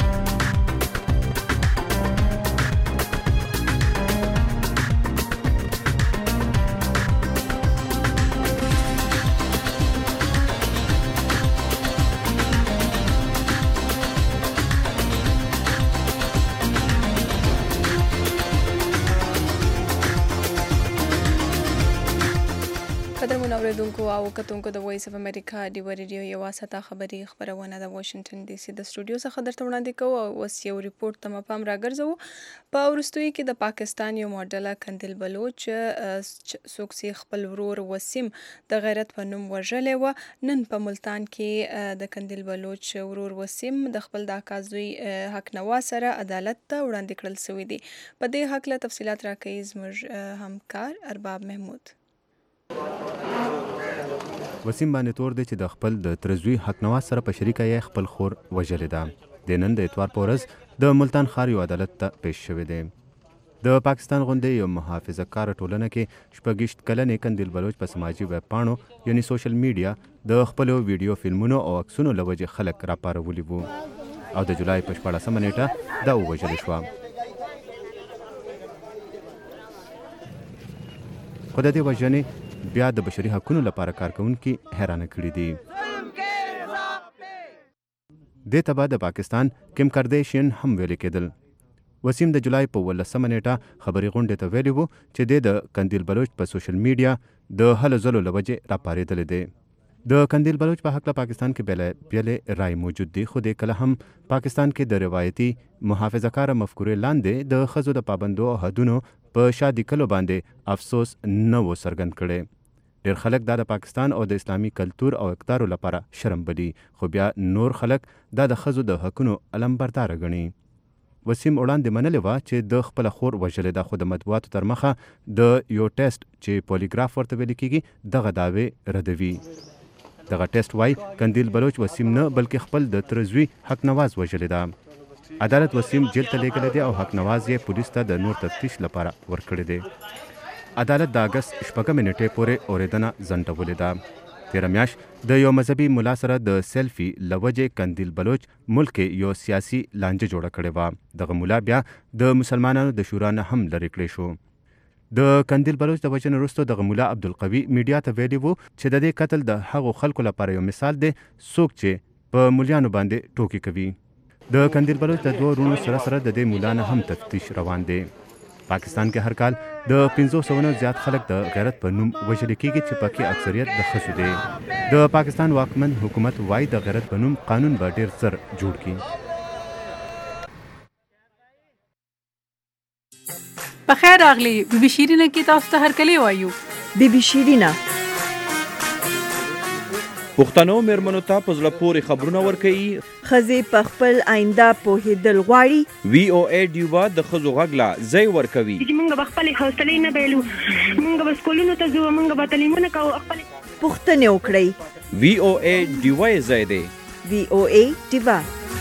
قدرمن اوریدونکو او کتونکو د وایس اف امریکا ډیو ریډیو یو ساته خبري خبرونه د واشنگټن ډي سي د سټوډیو څخه درته وړاندې کوو او اوس یو ریپورت ته مپام راګرځو. په وروستیو کې د پاکستان یو ماډله کندل بلوچ څوک چې خپل ورور وسیم د غیرت په نوم وژلی و، نن په ملتان کې د کندل بلوچ ورور وسیم د خپل د اکا زوی حقنوا سره عدالت ته وړاندې کړل شوی دی. په دې هکله تفصیلات راکوي زموږ همکار ارباب محمود. وسیم باندې تور دی چې د خپل د ترزوی حقنواز سره په شریکه یې خپل خور وژلې ده. د نن د اتوار په ورځ د ملتان ښار یو عدالت ته پیش شوی دی. د پاکستان غوندې یو محافظه کاره ټولنه کې شپږویشت کلنې کندل بلوچ په سماجي ویب پاڼو یعنی سوشل میډیا د خپلو ویډیو فلمونو او عکسونو له وجې خلک راپارولي وو او د جولای په شپاړسمه نیټه دا ووژلې شوه. خو د دې وژنې بیا د بشري حقونو لپاره کارکوونکي حیرانه کړي دي. دې ته به د پاکستان کیم کاردیشین هم ویلې کېدل. وسیم د جولای په ولسمه نیټه خبري غونډې ته ویلي وو چې د د کندیل بلوچ په سوشل میډیا د هلو ځلو له وجې راپارېدلی دی. د کندیل بلوچ په هکله پاکستان کې بېلې بېلې رای موجود دي، خو د کله هم پاکستان کې د روایتي محافظه کاره مفکورې لاندې د ښځو د پابندو او حدونو په شادي کلو باندې افسوس نه و څرګند کړی. ډېر خلک دا د پاکستان او د اسلامي کلتور او اقدارو لپاره شرم بلي، خو بیا نور خلک دا د ښځو د حقونو علمبرداره ګڼي. وسیم وړاندې منلې وه چې د خپله خور وژلې ده، خو د مطبوعاتو تر مخه د یو ټیسټ چې پولیګراف ورته ویل کېږي دغه دعوې ردوي. دغه ټیسټ وایي کندیل بلوچ وسیم نه بلکې خپل د ترزوی حقنواز وژلې ده. عدالت وسیم جیل ته لیږلی دی او حقنواز یې پولیس ته د نور تفتیش لپاره ورکړی دی. عدالت د اګست شپږمې نیټې پورې اورېدنه ځنډولې ده. تېره میاشت د یو مذهبي ملا سره د سیلفي له وجې کندیل بلوچ ملک کې یو سیاسي لانجه جوړه کړې وه. دغه ملا بیا د مسلمانانو د شورا نه هم لرې کړی شو. د کندیل بلوچ د وژنې وروسته دغه ملا عبدالقوي میډیا ته ویلي وو چې د دې قتل د هغو خلکو لپاره یو مثال دی څوک چې په مولیانو باندې ټوکې کوي. د قندیل بلوچ د دوه ورونو سره سره د دې مولا نه هم تفتیش روان دی. پاکستان کې هر کال د پنځو سوو نه زیات خلک د غیرت په نوم وژل کېږي چې پکې اکثریت د ښځو دی. د پاکستان واکمن حکومت وایي د غیرت په نوم قانون به ډېر زر جوړ کړي. بخیر راغلی بی بی شیرینه کې تاسو ته هرکلی وایو. بی بی شیرینه پښتنو میرمنو ته په زړه پورې خبرونه ورکوي. ښځې په خپل آینده پوهېدل غواړي. وی او ای ډیوا د ښځو غږ لا ځای ورکوي. موږ به خپلې حوصلې نه بایلو، موږ به سکولونو ته ځو، موږ به تعلیمونه کوو، خپلې پوښتنې وکړئ. وی او ای ډیوا یې ځای دی. وی او ای ډیوا.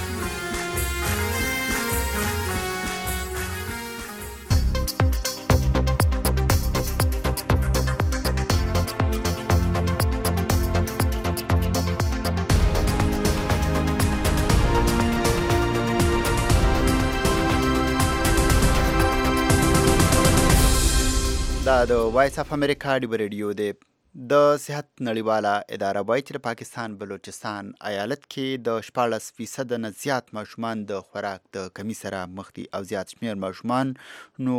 دا د وایس اف امریکا ډیو ریډیو دی. د صحت نړیواله اداره وایي چې د پاکستان بلوچستان ایالت کې د شپاړس فیصد نه زیات ماشومان د خوراک د کمی سره مخ دي او زیات شمېر ماشومان نو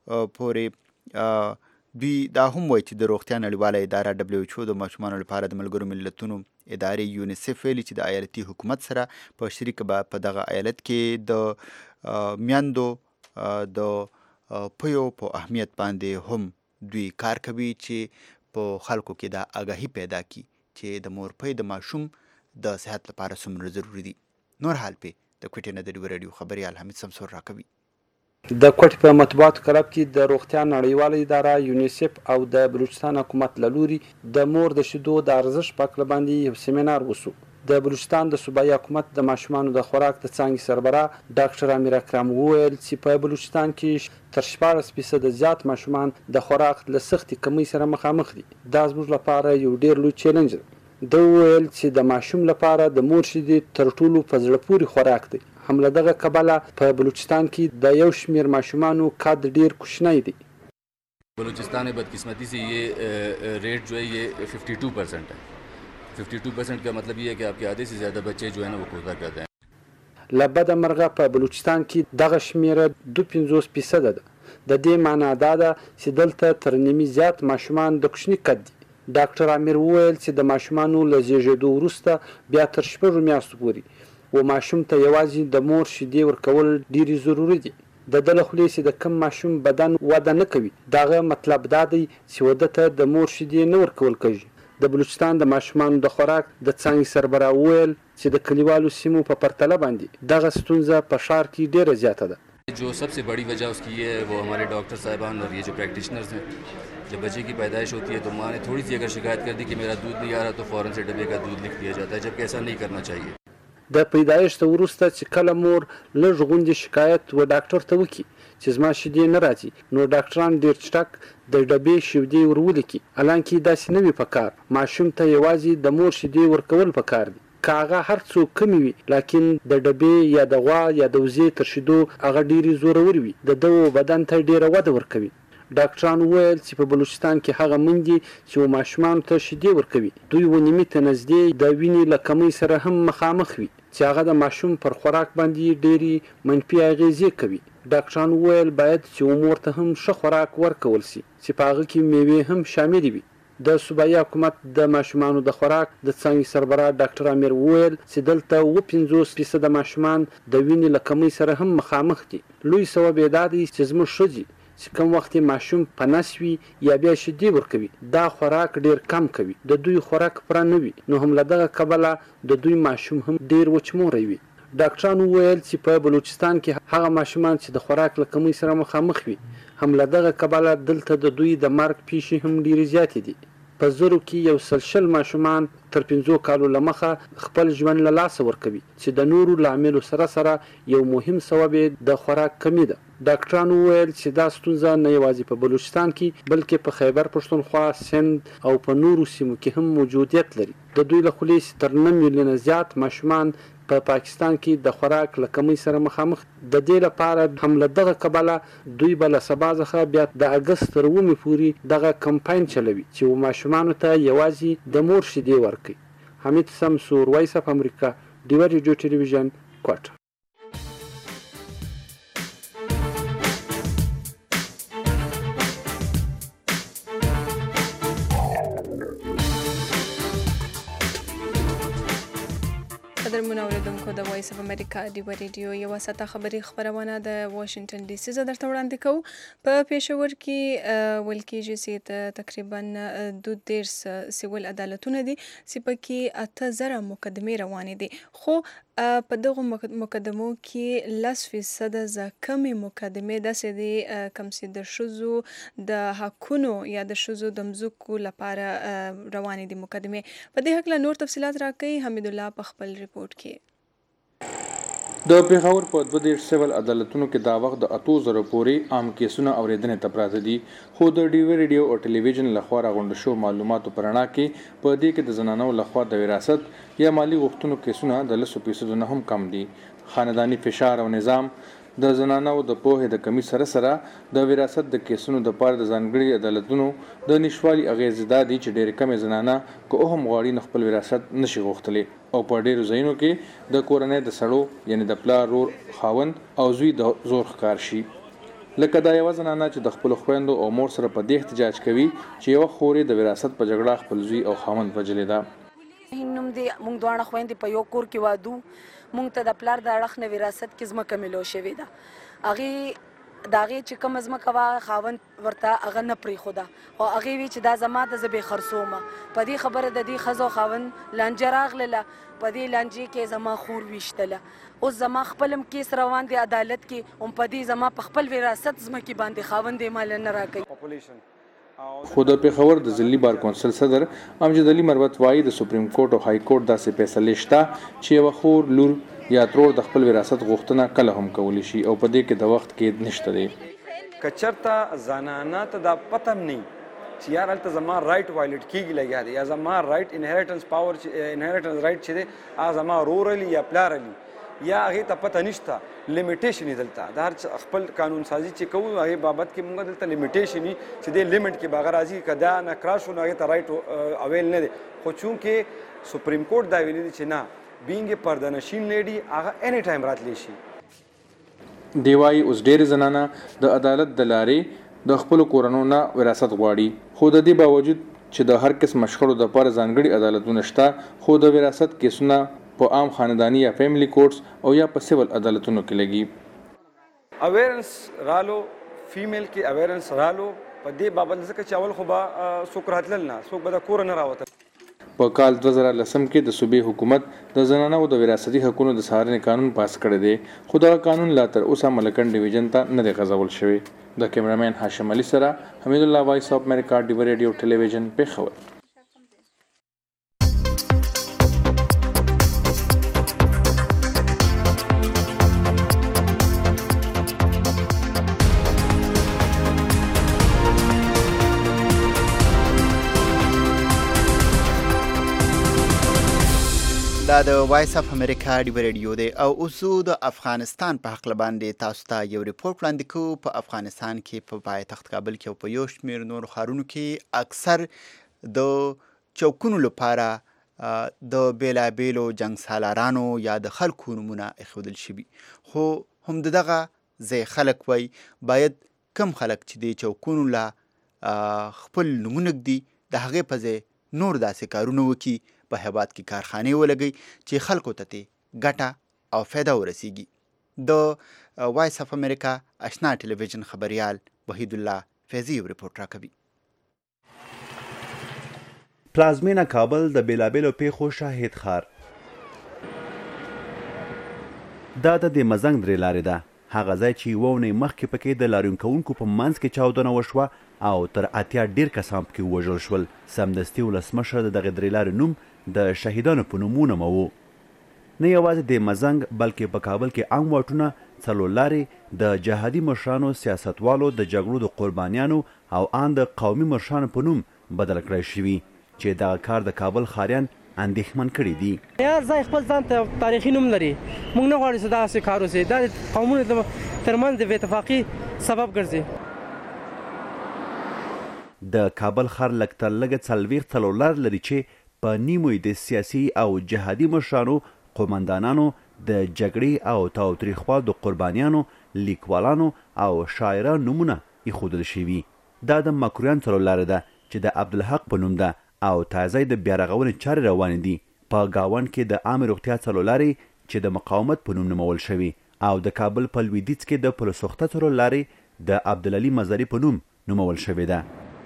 پورې دوی دا هم وایي چې د روغتیا نړیواله اداره دبلیو ایچ او د ماشومانو لپاره د ملګرو ملتونو ادارې یونیسف ویلي چې د ایالتي حکومت سره په شریکه به په دغه ایالت کې د میندو د پيو په اهمیت باندې هم دوی کار کوي چې په خلکو کې دا آگاهي پیدا کی چې د مور پي د ماشوم د صحت لپاره څومره ضروری دي. نور حال په د کوټې نه د ډیو ریډیو خبريال حمید سمسور راکوي. د کوټې په مطبوعاتو کلب کې د روغتیا نړیواله اداره یونیسف او د بلوچستان حکومت لوري د مور د شیدو د ارزښت په اړه باندې یو سیمینار وشو. د بلوچستان د صوبایي حکومت د ماشومانو د خوراک د څانګې سربراہ ډاکټر امیر اکرم وویل چې په بلوچستان کې تر شپاړس فیصده زیات ماشومان د خوراک له سختې کمۍ سره مخامخ دي. دا زموږ لپاره یو ډېر لوی چیلنج دی. ده وویل چې د ماشوم لپاره د مور شیدې تر ټولو په زړه پورې خوراک دی. هم له دغه کبله په بلوچستان کې د یو شمېر ماشومانو قد ډېر کوچنی دی. بلوچستان में बदकिस्मती से ये रेट जो है ये बावन परसेंट है. बावन परसेंट का मतलब ये है कि आपके आधे से ज़्यादा बच्चे जो है ना वो कोता करते हैं. لبد مرغه په بلوچستان کې دغه شمیره دوه پنځوس فیصده ده. د دې معنا دا ده چې دلته تر نیمې زیات ماشومان د کوچني قد دي. ډاکټر امیر وویل چې د ماشومانو له زیږېدو وروسته بیا تر شپږو میاشتو پورې و ماشوم ته یوازې د مور شیدې ورکول ډېرې ضروري دي. د ده له خولې چې د کم ماشوم بدن وده نه کوي دغه مطلب دا دی چې وده ته د مور شیدې نه ورکول کېږي. د بلوچستان د ماشومانو د خوراک د څانګې سربراہ وویل چې د کلیوالو سیمو په پرتله باندې دغه ستونزه په ښار کې ډېره زیاته ده. जो सबसे बड़ी वजह उसकी ये है वो हमारे डॉक्टर साहिबान और ये जो प्रैक्टिशनर्स हैं, जब बच्चे की पैदाइश होती है तो माँ ने थोड़ी सी अगर शिकायत कर दी कि मेरा दूध नहीं आ रहा तो फ़ौरन से डब्बे का दूध लिख दिया जाता है, जबकि ऐसा नहीं करना चाहिए. د پیدایش ته وروسته چې کله مور لږ غوندې شکایت و ډاکټر ته وکړي چې زما شیدې نه راځي نو ډاکټران ډېر چټک د ډبې شیدې ور ولیکي. حالانکې داسې نه وي پکار. ماشوم ته یوازې د مور شیدې ورکول پکار دي. که هغه هر څو کمې وي لیکن د ډبې یا د غوا یا د وزې تر شیدو هغه ډېرې زورور وي د ده بدن ته ډېره وده ورکوي. ډاکټران وویل چې په بلوچستان کې هغه میندې چې ماشومانو ته شیدې ورکوي دوی و نیمې ته نږدې د وینې له کمۍ سره هم مخامخ وي چې هغه د ماشوم پر خوراک باندې ډېرې منفي اغېزې کوي. ډاکټران وویل باید چې مور ته هم ښه خوراک ورکول شي چې په هغه کې میوې هم شاملې وي. د صوبایي حکومت د ماشومانو د خوراک د څانګې سربراہ ډاکټر امیر وویل چې دلته اووه پنځوس فیصده ماشومان د وینې له کمۍ سره هم مخامخ دي. لوی سبب یې دا دی چې زموږ ښځې چې کوم وخت ماشوم په نس وي یا بیا شیدې ورکوي دا خوراک ډېر کم کوي. د دوی خوراک پوره نه وي نو هم له دغه کبله د دوی ماشوم هم ډېر وچموری وي. ډاکټران وویل چې په بلوچستان کې هغه ماشومان چې د خوراک له کمۍ سره مخامخ وي هم له دغه کبله دلته د دوی د مرګ پیښې هم ډېرې زیاتې دي. په زرو کې یو سل شل ماشومان تر پنځو کالو له مخه خپل ژوند له لاسه ورکوي چې د نورو لاملو سره سره یو مهم سبب د خوراک کمی ده. ډاکټرانو وویل چې دا ستونزه نه یوازې په بلوچستان کې بلکې په خیبر پښتونخوا، سند او په نورو سیمو کې هم موجودیت لري. د دوی له خولې تر نه میلیونه زیات ماشومان په پا پاکستان کې د خوراک له کمۍ سره مخامخ. د دې لپاره هم له دغه کبله دوی به له سبا څخه بیا د اګست تر اوومې پورې دغه کمپاین چلوي چې ماشومانو ته یوازې د مور شیدې ورکوي. حمید سمسور، وایس اف امریکا، ډیو ریډیو ټلویزیون، کوټه. قدرمنو اوریدونکو د وایس اف امریکا ډیو ریډیو یو ساته خبري خبرونه د واشنگټن ډي سي زه درته وړاندې کوم. په پېښور کې ویل کېږي چې تقریبا دوه دېرش سیول عدالتونه دي چې پکې اته زره مقدمې روانې دي، خو په دغو مقدمو کې لس فیصده کمې مقدمې داسې دي کوم چې د ښځو د حقونو یا د ښځو د مځکو لپاره روانې دي مقدمې. په دې هکله نور تفصیلات راکوي حمید الله په خپل ریپورت کې. د پېښور په دوه دېرش سیول عدالتونو کې دا وخت د اتو زرو پورې عام کیسونه اورېدنې ته پراته دي، خو د ډیو ریډیو او ټلویزیون لخوا راغونډ شو معلوماتو په رڼا کې په دې کې د زنانو لخوا د وراثت یا مالی غوښتنو کیسونه د لسو فیصدو نه هم کم دي. خاندانی فشار او نظام د زنانو د پوهې د کمی سره سره د وراثت د کیسونو د پاره د ځانګړي عدالتونو د نشوالي اغېز دا دي چې ډېر کم زنانه کو هم غواړي خپل وراثت نشي غوښتلی او په ډېرو ځایونو کې د کورنۍ د سړو یعنی د پلار رور خاوند او زوی د زور ښکار شي. لکه دا یوه زنانه چې د خپلو خویندو او مور سره په دې احتجاج کوي چې یوه خورې د وراثت په جګړه خپل زوی او خاوند وژلې ده. نوم دی مونږ دواړه خویندې په یو کور کې وادو، مونږ ته د پلار د اړخ نه وراثت کې ځمکه ملو شوې ده. هغې د هغې چې کومه ځمکه وه خاوند ورته هغه نه پرېښوده او هغې وی چې دا زما د زه بې خرڅومه. په دې خبره د دې ښځو خاوند لانجه راغلله، په دې لانجې کې زما خور ویشتله. اوس زما خپل هم کیس روان دی عدالت کې، هم په دې زما په خپل وراثت ځمکې باندې خاوند یې ماله نه راکوي. خو د پېښور د ضلعي بار کونسل صدر امجد علي مروت وایي د سپریم کورټ او های کورټ داسې فیصلې شته چې یوه خور لور یا ترور د خپل وراثت غوښتنه کله هم کولی شي او په دې کې د وخت قید نشته دی. که چېرته زنانه ته دا پته هم نه وي چې یار هلته زما رایټ وایلیټ کېږي لګیا دی یا زما رایټ انهریټنس پاور انهریټنس رایټ چې دی هغه زما رور علي یا پلار علي یا هغې ته پته نشته، لیمیټیشن یې دلته د هر خپل قانون سازي چې کوو هغې بابت کې موږ دلته لیمیټیشن وي چې دې لیمټ کې به هغه راځي که دا نه کراس شو نو هغې ته رایټ اویل نه دی. خو چونکې سپریم کورټ دا ویلي دي چې نه بینګ پرده نشین لیډي هغه اینی ټایم راتلی شي. دی وایي اوس ډېرې زنانه د عدالت د لارې د خپلو کورنو نه وراثت غواړي، خو د دې باوجود چې د هر قسم شخړو دپاره ځانګړي عدالتونه شته، خو د وراثت کیسونه په عام خاندانی یا فیملی کورټس او یا په سیول عدالتونو کې لګي. اویرنس رالو فیمیل کې اویرنس رالو په دې بابت ځکه چې اول خو به څوک راتلل نه، څوک به د کوره نه راوتل. په کال دوه زره لسم کې د صوبې حکومت د زنانو د وراثتي حقونو د څارنې قانون پاس کړی دی، خو دغه قانون لا تر اوسه ملکن ډیویژن ته نه دی غځول شوی. د کیمرامین هاشم علي سره حمید الله وایس اف امریکا ډیو ریډیو ټلویزیون پېښور. دا د وایس اف امریکا ډیو ریډیو دی او اوس د افغانستان په حق باندې تاسو ته یو ریپورت وړاندې کوو. په افغانستان کې په پایتخت کابل کې او په یو شمېر نورو ښارونو کې اکثر د چوکونو لپاره د بیلابیلو جنګ سالارانو یا د خلکو نومونه ایښودل شوي، خو هم دغه ځای خلک وایي باید کم خلک چې د چوکونو له خپل نومونه ږدي د هغې په ځای نور داسې کارونه وکړي، په هیواد کې کارخانې ولګوي چې خلکو ته ترې ګټه او فایده ورسیږي. د وایس اف امریکا اشنا ټلویزیون خبریال وحید الله فیضي یو ریپورټ راکوي. پلازمینه کابل د بیلابیلو پیښو شاهد ښار. دا د دې مزنګ درې لارې ده، هغه ځای چې یوه اونۍ مخکې پکې د لاریون کوونکو په منځ کې چاودنه وشوه او تر اتیا ډېر کسان پکې ووژل شول. سمدستي ولسمشر د دغې درې لارې نوم د شهیدانو په نومونه مو و. نه یوازې د مزنګ بلکې په کابل کې عام واټونه څلور لارې د جهادي مشرانو، سیاستوالو، د جګړو د قربانیانو او ان د قومي مشرانو په نوم بدل کړی شوي چې دغه کار د کابل ښاریان اندېښمن کړي دي. یا ځای خپل ځان ته تاریخي نوم لري، موږ نه غواړو چې داسې کار وشي، دا د قومونو ترمنځ د بې اتفاقي سبب ګرځي. د کابل ښار لږ تر لږه څلوېښت څلور لار لري چې په نیمو د سیاسي او جهادي مشرانو، قومندانانو، د جګړې او تاوتریخوالو د قربانیانو، لیکوالانو او شاعرانو نومونه ایښودل شوي. دا د مکرویان څلور لاره ده چې د عبدالحق په نوم ده او تازه د بیا رغونې چارې روانې دي. په گاوند کې د عامې روغتیا څلورلارې چې د مقاومت په نوم نومول شوي او د کابل په لویدیځ کې د پلسوخته څلورلارې د عبدالعلي مزاري په نوم نومول شوې ده.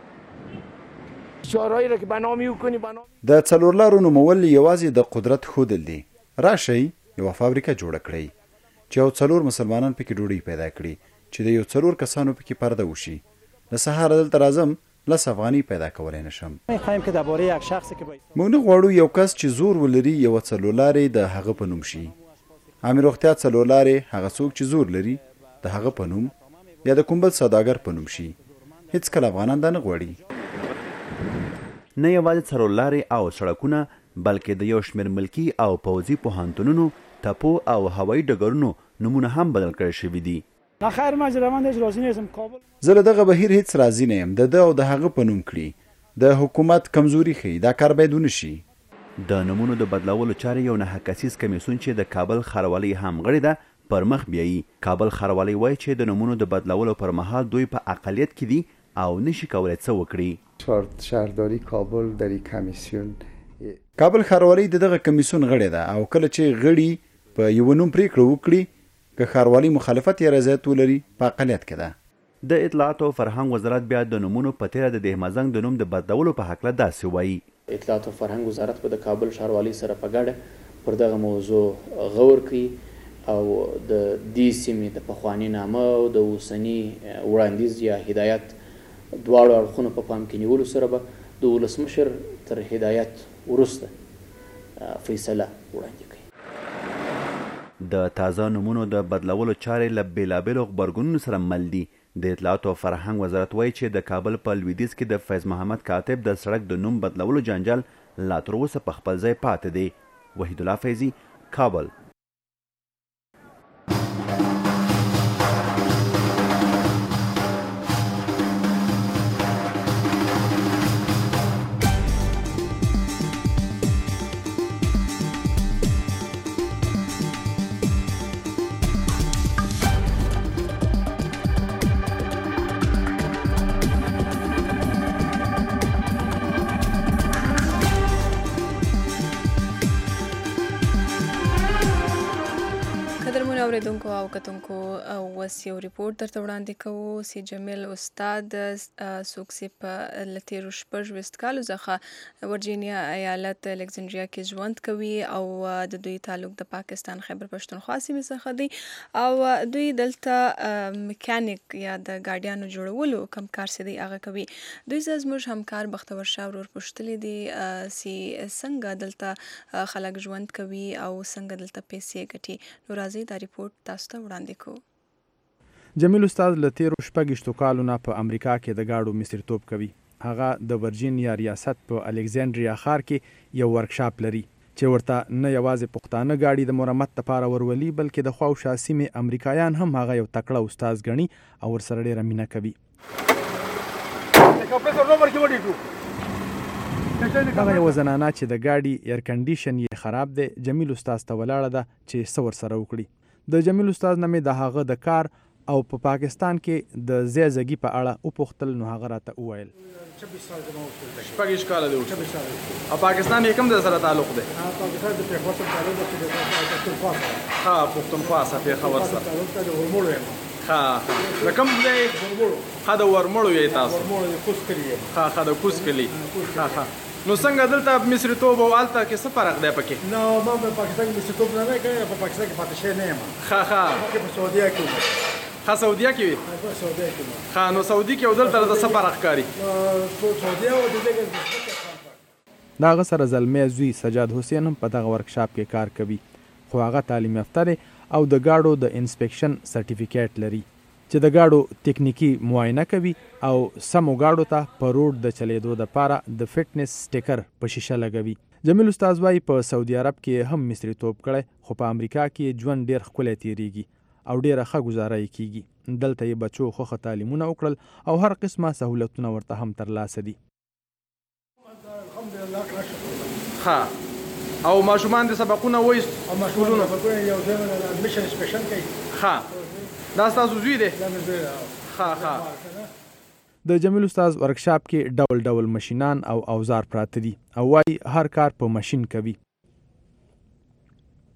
د څلورلارو نومول یوازې د قدرت ښودل دي. راشئ یوه فابریکه جوړه کړئ چې یو څلور مسلمانان پکې ډوډۍ پیدا کړي چې د یو څلور کسانو پکې پرده وشي. د سهار دلته راځم لس افغانۍ پیدا کولی نشم. موږ نه غواړو یو کس چې زور ولري یوه څلورلارې د هغه په نوم شي. عامې روغتیا څلورلارې هغه څوک چې زور لري د هغه په نوم یا د کوم بل سوداګر په نوم شي. هېڅکله افغانان دا نه غواړي. نه یوازې څلورلارې او سړکونه بلکې د یو شمېر ملکي او پوځي پوهنتونونو، تپو او هوایي ډګرونو نومونه هم بدل کړل شوي دي. زه له دغه بهیر هیڅ راضي نه یم. د ده او د هغه په نوم کړي د حکومت کمزوري ښیي. دا کار باید ونه شي. د نومونو د بدلولو چارې یو نهه کسیز کمیسیون چې د کابل ښاروالۍ هم غړې ده پر مخ بیایي. کابل ښاروالۍ وایي چې د نومونو د بدلولو پر مهال دوی په اقلیت کې دي او نشي کولی څه وکړي. شهرداری کابل در این کمیسیون کابل ښاروالۍ د دغه کمیسیون غړې ده او کله چې غړي په یو نوم پریکړه وکړي که ښاروالۍ مخالفت یا رضایت ولري په اقلیت کې ده. د اطلاعات او فرهنګ وزارت بیا د نومونو په تیره د دهمزنګ د نوم د بدلولو په هکله داسې وایي. اطلاعات او فرهنګ وزارت به د کابل ښاروالۍ سره په ګډه پر دغه موضوع غور کوي او د دې سیمې د پخواني نامه او د اوسني وړاندیز یا هدایت دواړو اړخونو په پام کې نیولو سره به د ولسمشر تر هدایت وروسته فیصله وړاندې کوي. د تازه نومونو د بدلولو چارې له بېلابېلو غبرګونونو سره مل دي. د اطلاعات او فرهنګ وزارت وایي چې د کابل په لویدیځ کې د فیض محمد کاتب د سړک د نوم بدلولو جنجال لا تر اوسه په خپل ځای پاتې دی. وحید الله فیضي، کابل. اوریدونکو او کتونکو اوس یو ریپورت درته وړاندې کوو چې جمیل استاد څوک چې په له تېرو شپږویشت کالو څخه ورجینیا ایالت الکسندریا کې ژوند کوي او د دوی تعلق د پاکستان خیبر پښتونخوا سیمې څخه دی او دوی دلته میکانیک یا د ګاډیانو جوړولو کم کار چې دی هغه کوي. دوی زموږ همکار بختور شاه ورور پوښتلی دي چې څنګه دلته خلک ژوند کوي او څنګه دلته پیسې ګټي. نو راځئ دا ریپورت تاسو ته وړاندې کوو. جمیل استاد له تېرو شپږویشتو کالو نه په امریکا کې د ګاډو مصریتوب کوي. هغه د ورجینیا ریاست په الکسندریا ښار کې یو ورکشاپ لري چې ورته نه یوازې پښتانه ګاډي د مرمت لپاره ورولي بلکې د خواوشا سیمې امریکایان هم هغه یو تکړه استاد ګڼي او ورسره ډېره مینه کوي. هغه یوه زنانه چې د ګاډي ایر کنډیشن یې خراب دی جمیل استاد ته ولاړه ده چې څه ورسره وکړي. د جمیل استاد نه مې د هغه د کار او په پاکستان کې د ځای ځګي په اړه وپوښتل نو هغه راته وویل. شپږ کاله دی او پاکستان یې کوم ځای سره تعلق دی؟ پاکستان د پېښور سره تعلق دی چې د پښتونخوا سره. ها پښتونخوا سره پېښور سره تعلق دی د ورموړو یم. ها د کوم ځای؟ ها د ورموړو یې تاسو؟ ورموړو د کوز کلي یم. ها ها د کوز کلي. ها ها نو څنګه دلته مصریتوب او هلته کې څه فرق دی پکې؟ نو ما په پاکستان کې مصریتوب نه دی کړی، په پاکستان کې پاتې شوی نه یم. ښه ښه مخکې په سعودیه کې وم. ښه سعودیه کې وي؟ په سعودیه کې وم. ښه نو سعودي کې او دلته د څه فرق ښکاري؟ سعودیه او دلته کې د هغه سره زلمی زوی سجاد حسین هم په دغه ورکشاپ کې کار کوي خو هغه تعلیم یافته دی او د ګاډو د انسپیکشن سرټیفیکیټ لري چې د ګاډو تکنیکی معاینه کوي او سمو ګاډو ته په روډ د چلیدو دپاره د فټنس سټیکر په شیشه لګوي. جمیل استاد وایي په سعودي عرب کې هم مصریتوب کړی خو په امریکا کې ژوند ډېر ښکلی تیریږي او ډېره ښه ګزاره یې کیږي. دلته یې بچو ښه ښه تعلیمونه وکړل او هر قسمه سهولتونه ورته هم ترلاسه دي. ښه او ماشومان د سبقونه وایي او ماشومان سبقونه یو ځای اډمیشن سپیشن کوي. ښه دا ستاسو زوی دی؟ ښه ښه. د جمیل استاد ورکشاپ کې ډول ډول ماشینان او اوزار پراته دي او وایي هر کار په ماشین کوي.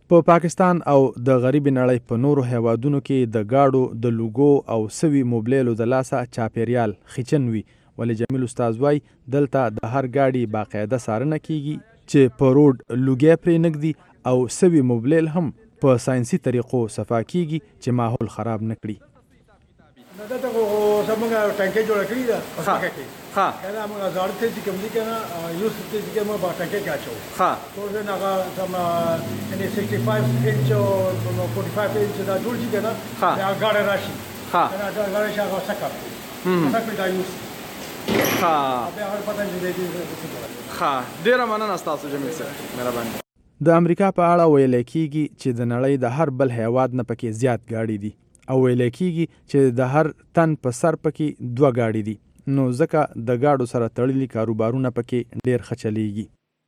په پاکستان او د غریب نړۍ په نورو هیوادونو کې د گاډو د لوګو او سوي موبلیلو د لاسه چاپیریال خچن وي، ولې جمیل استاد وای دلته د هر گاډي باقاعده څارنه کیږي چې په روډ لوګي پرې نږدي او سوي موبلیل هم په ساينسي طریقو صفا کیږي چې ماحول خراب نه کړي. دا ته خو زمونږ ټانکي جوړ کړی دا ښه ښه دا موږ ځاړ ته چې کوم دي کنه یو څه چې کوم په ټانکي کې اچو ښه ټول نه هغه سم ان سیکسټي فایو انچ او فورټي فایو انچ دا جوړ شي کنه دا غاړه راشي ښه دا غاړه شي هغه سکه هم سکه دا یو ښه دا هر پته دې دې ښه ډیر مننه تاسو جمیل صاحب، مهرباني. د امریکا په اړه ویل کېږي چې د نړۍ د هر بل هیواد نه پکې زیات گاډي دي او ویل کېږي چې د هر تن په سر پکې دوه گاډي دي، نو ځکه د گاډو سره تړلي کاروبارونه پکې ډیر ښه چلیږي.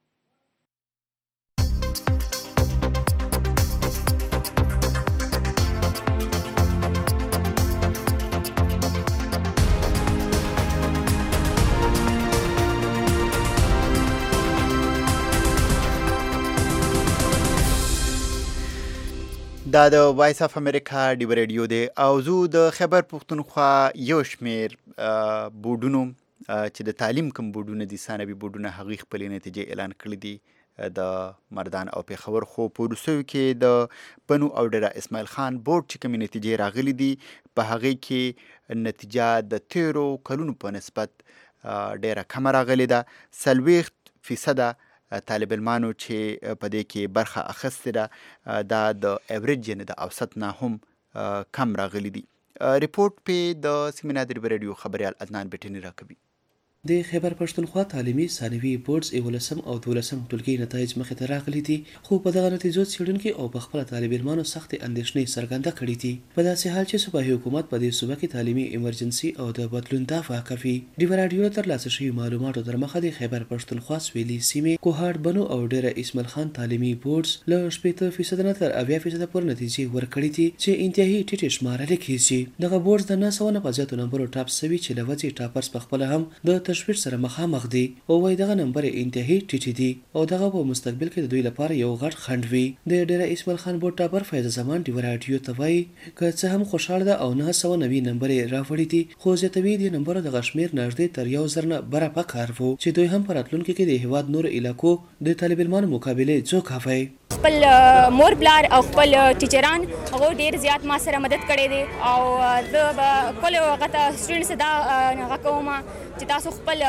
دا د وایس اف امریکا ډیو ریډیو دی او زه د خیبر پښتونخوا یو شمیر بورډونو چې د تعلیم کوم بورډونه دي ثانوي بورډونه هغوی خپلې نتیجې اعلان کړي دي د مردان او پېښور، خو په وروستیو کې د بنو او ډیره اسماعیل خان بورډ چې کومې نتیجې راغلي دي په هغې کې نتیجه د تیرو کلونو په نسبت ډیره کمه راغلې ده. څلوېښت فیصده طالب علمانو چې په دې کې برخه اخیستې ده دا د ایوریج یعنې د اوسط نه هم کم راغلي دي. ریپورټ پې د سیمه نادر ریډیو خبریال عدنان بیټني راکوي. د خیبر پښتونخوا تعلیمي ثانوي بورډز یولسم او دولسم ټولګي نتایج مخې ته راغلي دي، خو په دغه نتیجو څېړونکي او په خپله طالب علمانو سختې اندېښنې څرګنده کړي دي په داسې حال چې صوبایي حکومت په دې صوبه کې تعلیمي ایمرجنسي او د بدلون دفعه کوي. ډیوه راډیو له ترلاسه شوي معلوماتو تر مخه د خیبر پښتونخوا سویلي سیمې کوهاټ، بنو او ډیره اسماعیل خان تعلیمي بورډز له شپېته فیصده نه تر اویا فیصده پورې نتیجې ورکړي دي چې انتهایي ټیټې شمارل کېږي. دغه بورډز د نهه سوه نه په زیاتو نمبرو ټاپ سوي چې له وجې ټاپرز پخپله هم د تشویش سره مخامخ مخ دي او وای دغه نمبر انتهایی ټیټ دي او دغه په مستقبل کې د دوی لپاره یو غټ خنډ وي. د ډیره اسماعیل خان بورډ ټاپر فیض زمان ډیوه راډیو ته وایي که څه هم خوشحاله ده او نه سوه نوي نمبر یې راوړي دي، خو زیاتوي دې نمبرو دغه شمېر نږدې تر یو زر نه بره پکار و چې دوی هم په راتلونکي کې د هېواد نورو علاقو د طالب علمانو مقابلې ځوکاوی. خپل مور پلار او خپل ټیچران هغه ډیر زیات ما سره مدد کړی دی او زه به کول غته سټوډنټس دا هغه کوم چې تاسو خپل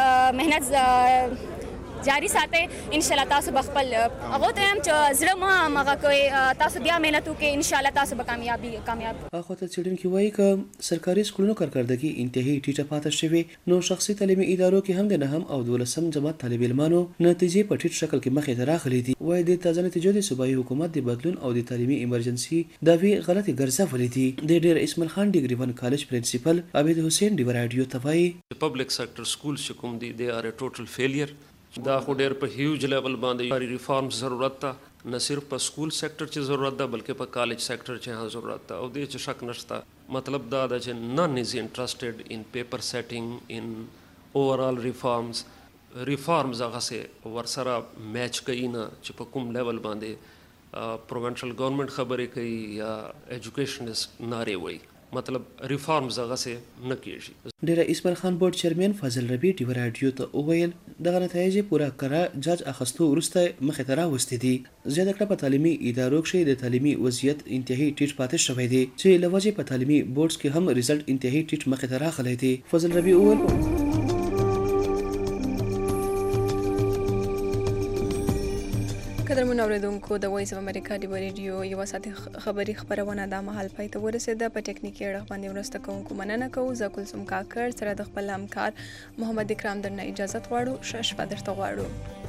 مهنت جاری ساتئ، ان شاء الله تاسو به خپل هغه ته هم چې زړه ما مغه کوي تاسو بیا مهنت وکړئ، ان شاء الله تاسو به کامیابی کامیاب. اخو ته څېړونکي وایي که سرکاري سکولونو کارکردګي انتهایی ټیټه پاتې شوې نو شخصي تعلیمي ادارو کې هم د نهم او دولسم جماعت طالب علمانو نتیجې په ټیټ شکل کې مخې ته راغلي دي. وایي د تازه نتیجو د صوبایي حکومت د بدلون او د تعلیمي ایمرجنسي دعوې غلطې ګرځولې دي. د ډیر اسماعیل خان ډیګري ون کالج پرنسپل عابد حسین ډیوه راډیو ته وایي پبلک سیکټر سکولز چې کوم دي دې ار ټوټل فیلیر، دا خو ډېر په هیوج لیول باندې ریفارمز ضرورت ده، نه صرف په سکول سیکټر چې ضرورت ده بلکې په کالج سیکټر چې هم ضرورت ده او دې چې شک نشته. مطلب دا ده چې نن از انټرسټډ ان پیپر سیټینګ ان اوورال ریفارمز ریفارمز هغه سه ورسره میچ کوي نه چې په کوم لیول باندې پروونشل ګورنمنٹ خبرې کوي یا ایجوکیشنست نارې وایي، مطلب ریفارمز هغه سه نه کیږي. ډیره اسماعیل خان بورډ چیرمن فضل ربیع ډیوه راډیو ته وویل دغه نتایج پوره کړه جاج اخستو وروسته مخې ته راوستي دي. زیاته کړه په تعلیمي ادارو کې د تعلیمي وضعیت انتهایی ټیټ پاتې شوی دی چې له وجې په تعلیمي بورډز کې هم ریزلټ انتهایی ټیټ مخې ته راغلی دی. فضل ربیع وویل قدرمن اوریدونکو د وایس اف امریکا ډیو ریډیو یو ساعت خبری خبرونه د مهال پای ته ورسېده. په ټکنیکي اړه باندې مرسته کوونکو مننه کوو. زه کلثوم کاکړ سره د خپل همکار محمد اکرام درنه اجازه غواړو. ښه شپه درته غواړو.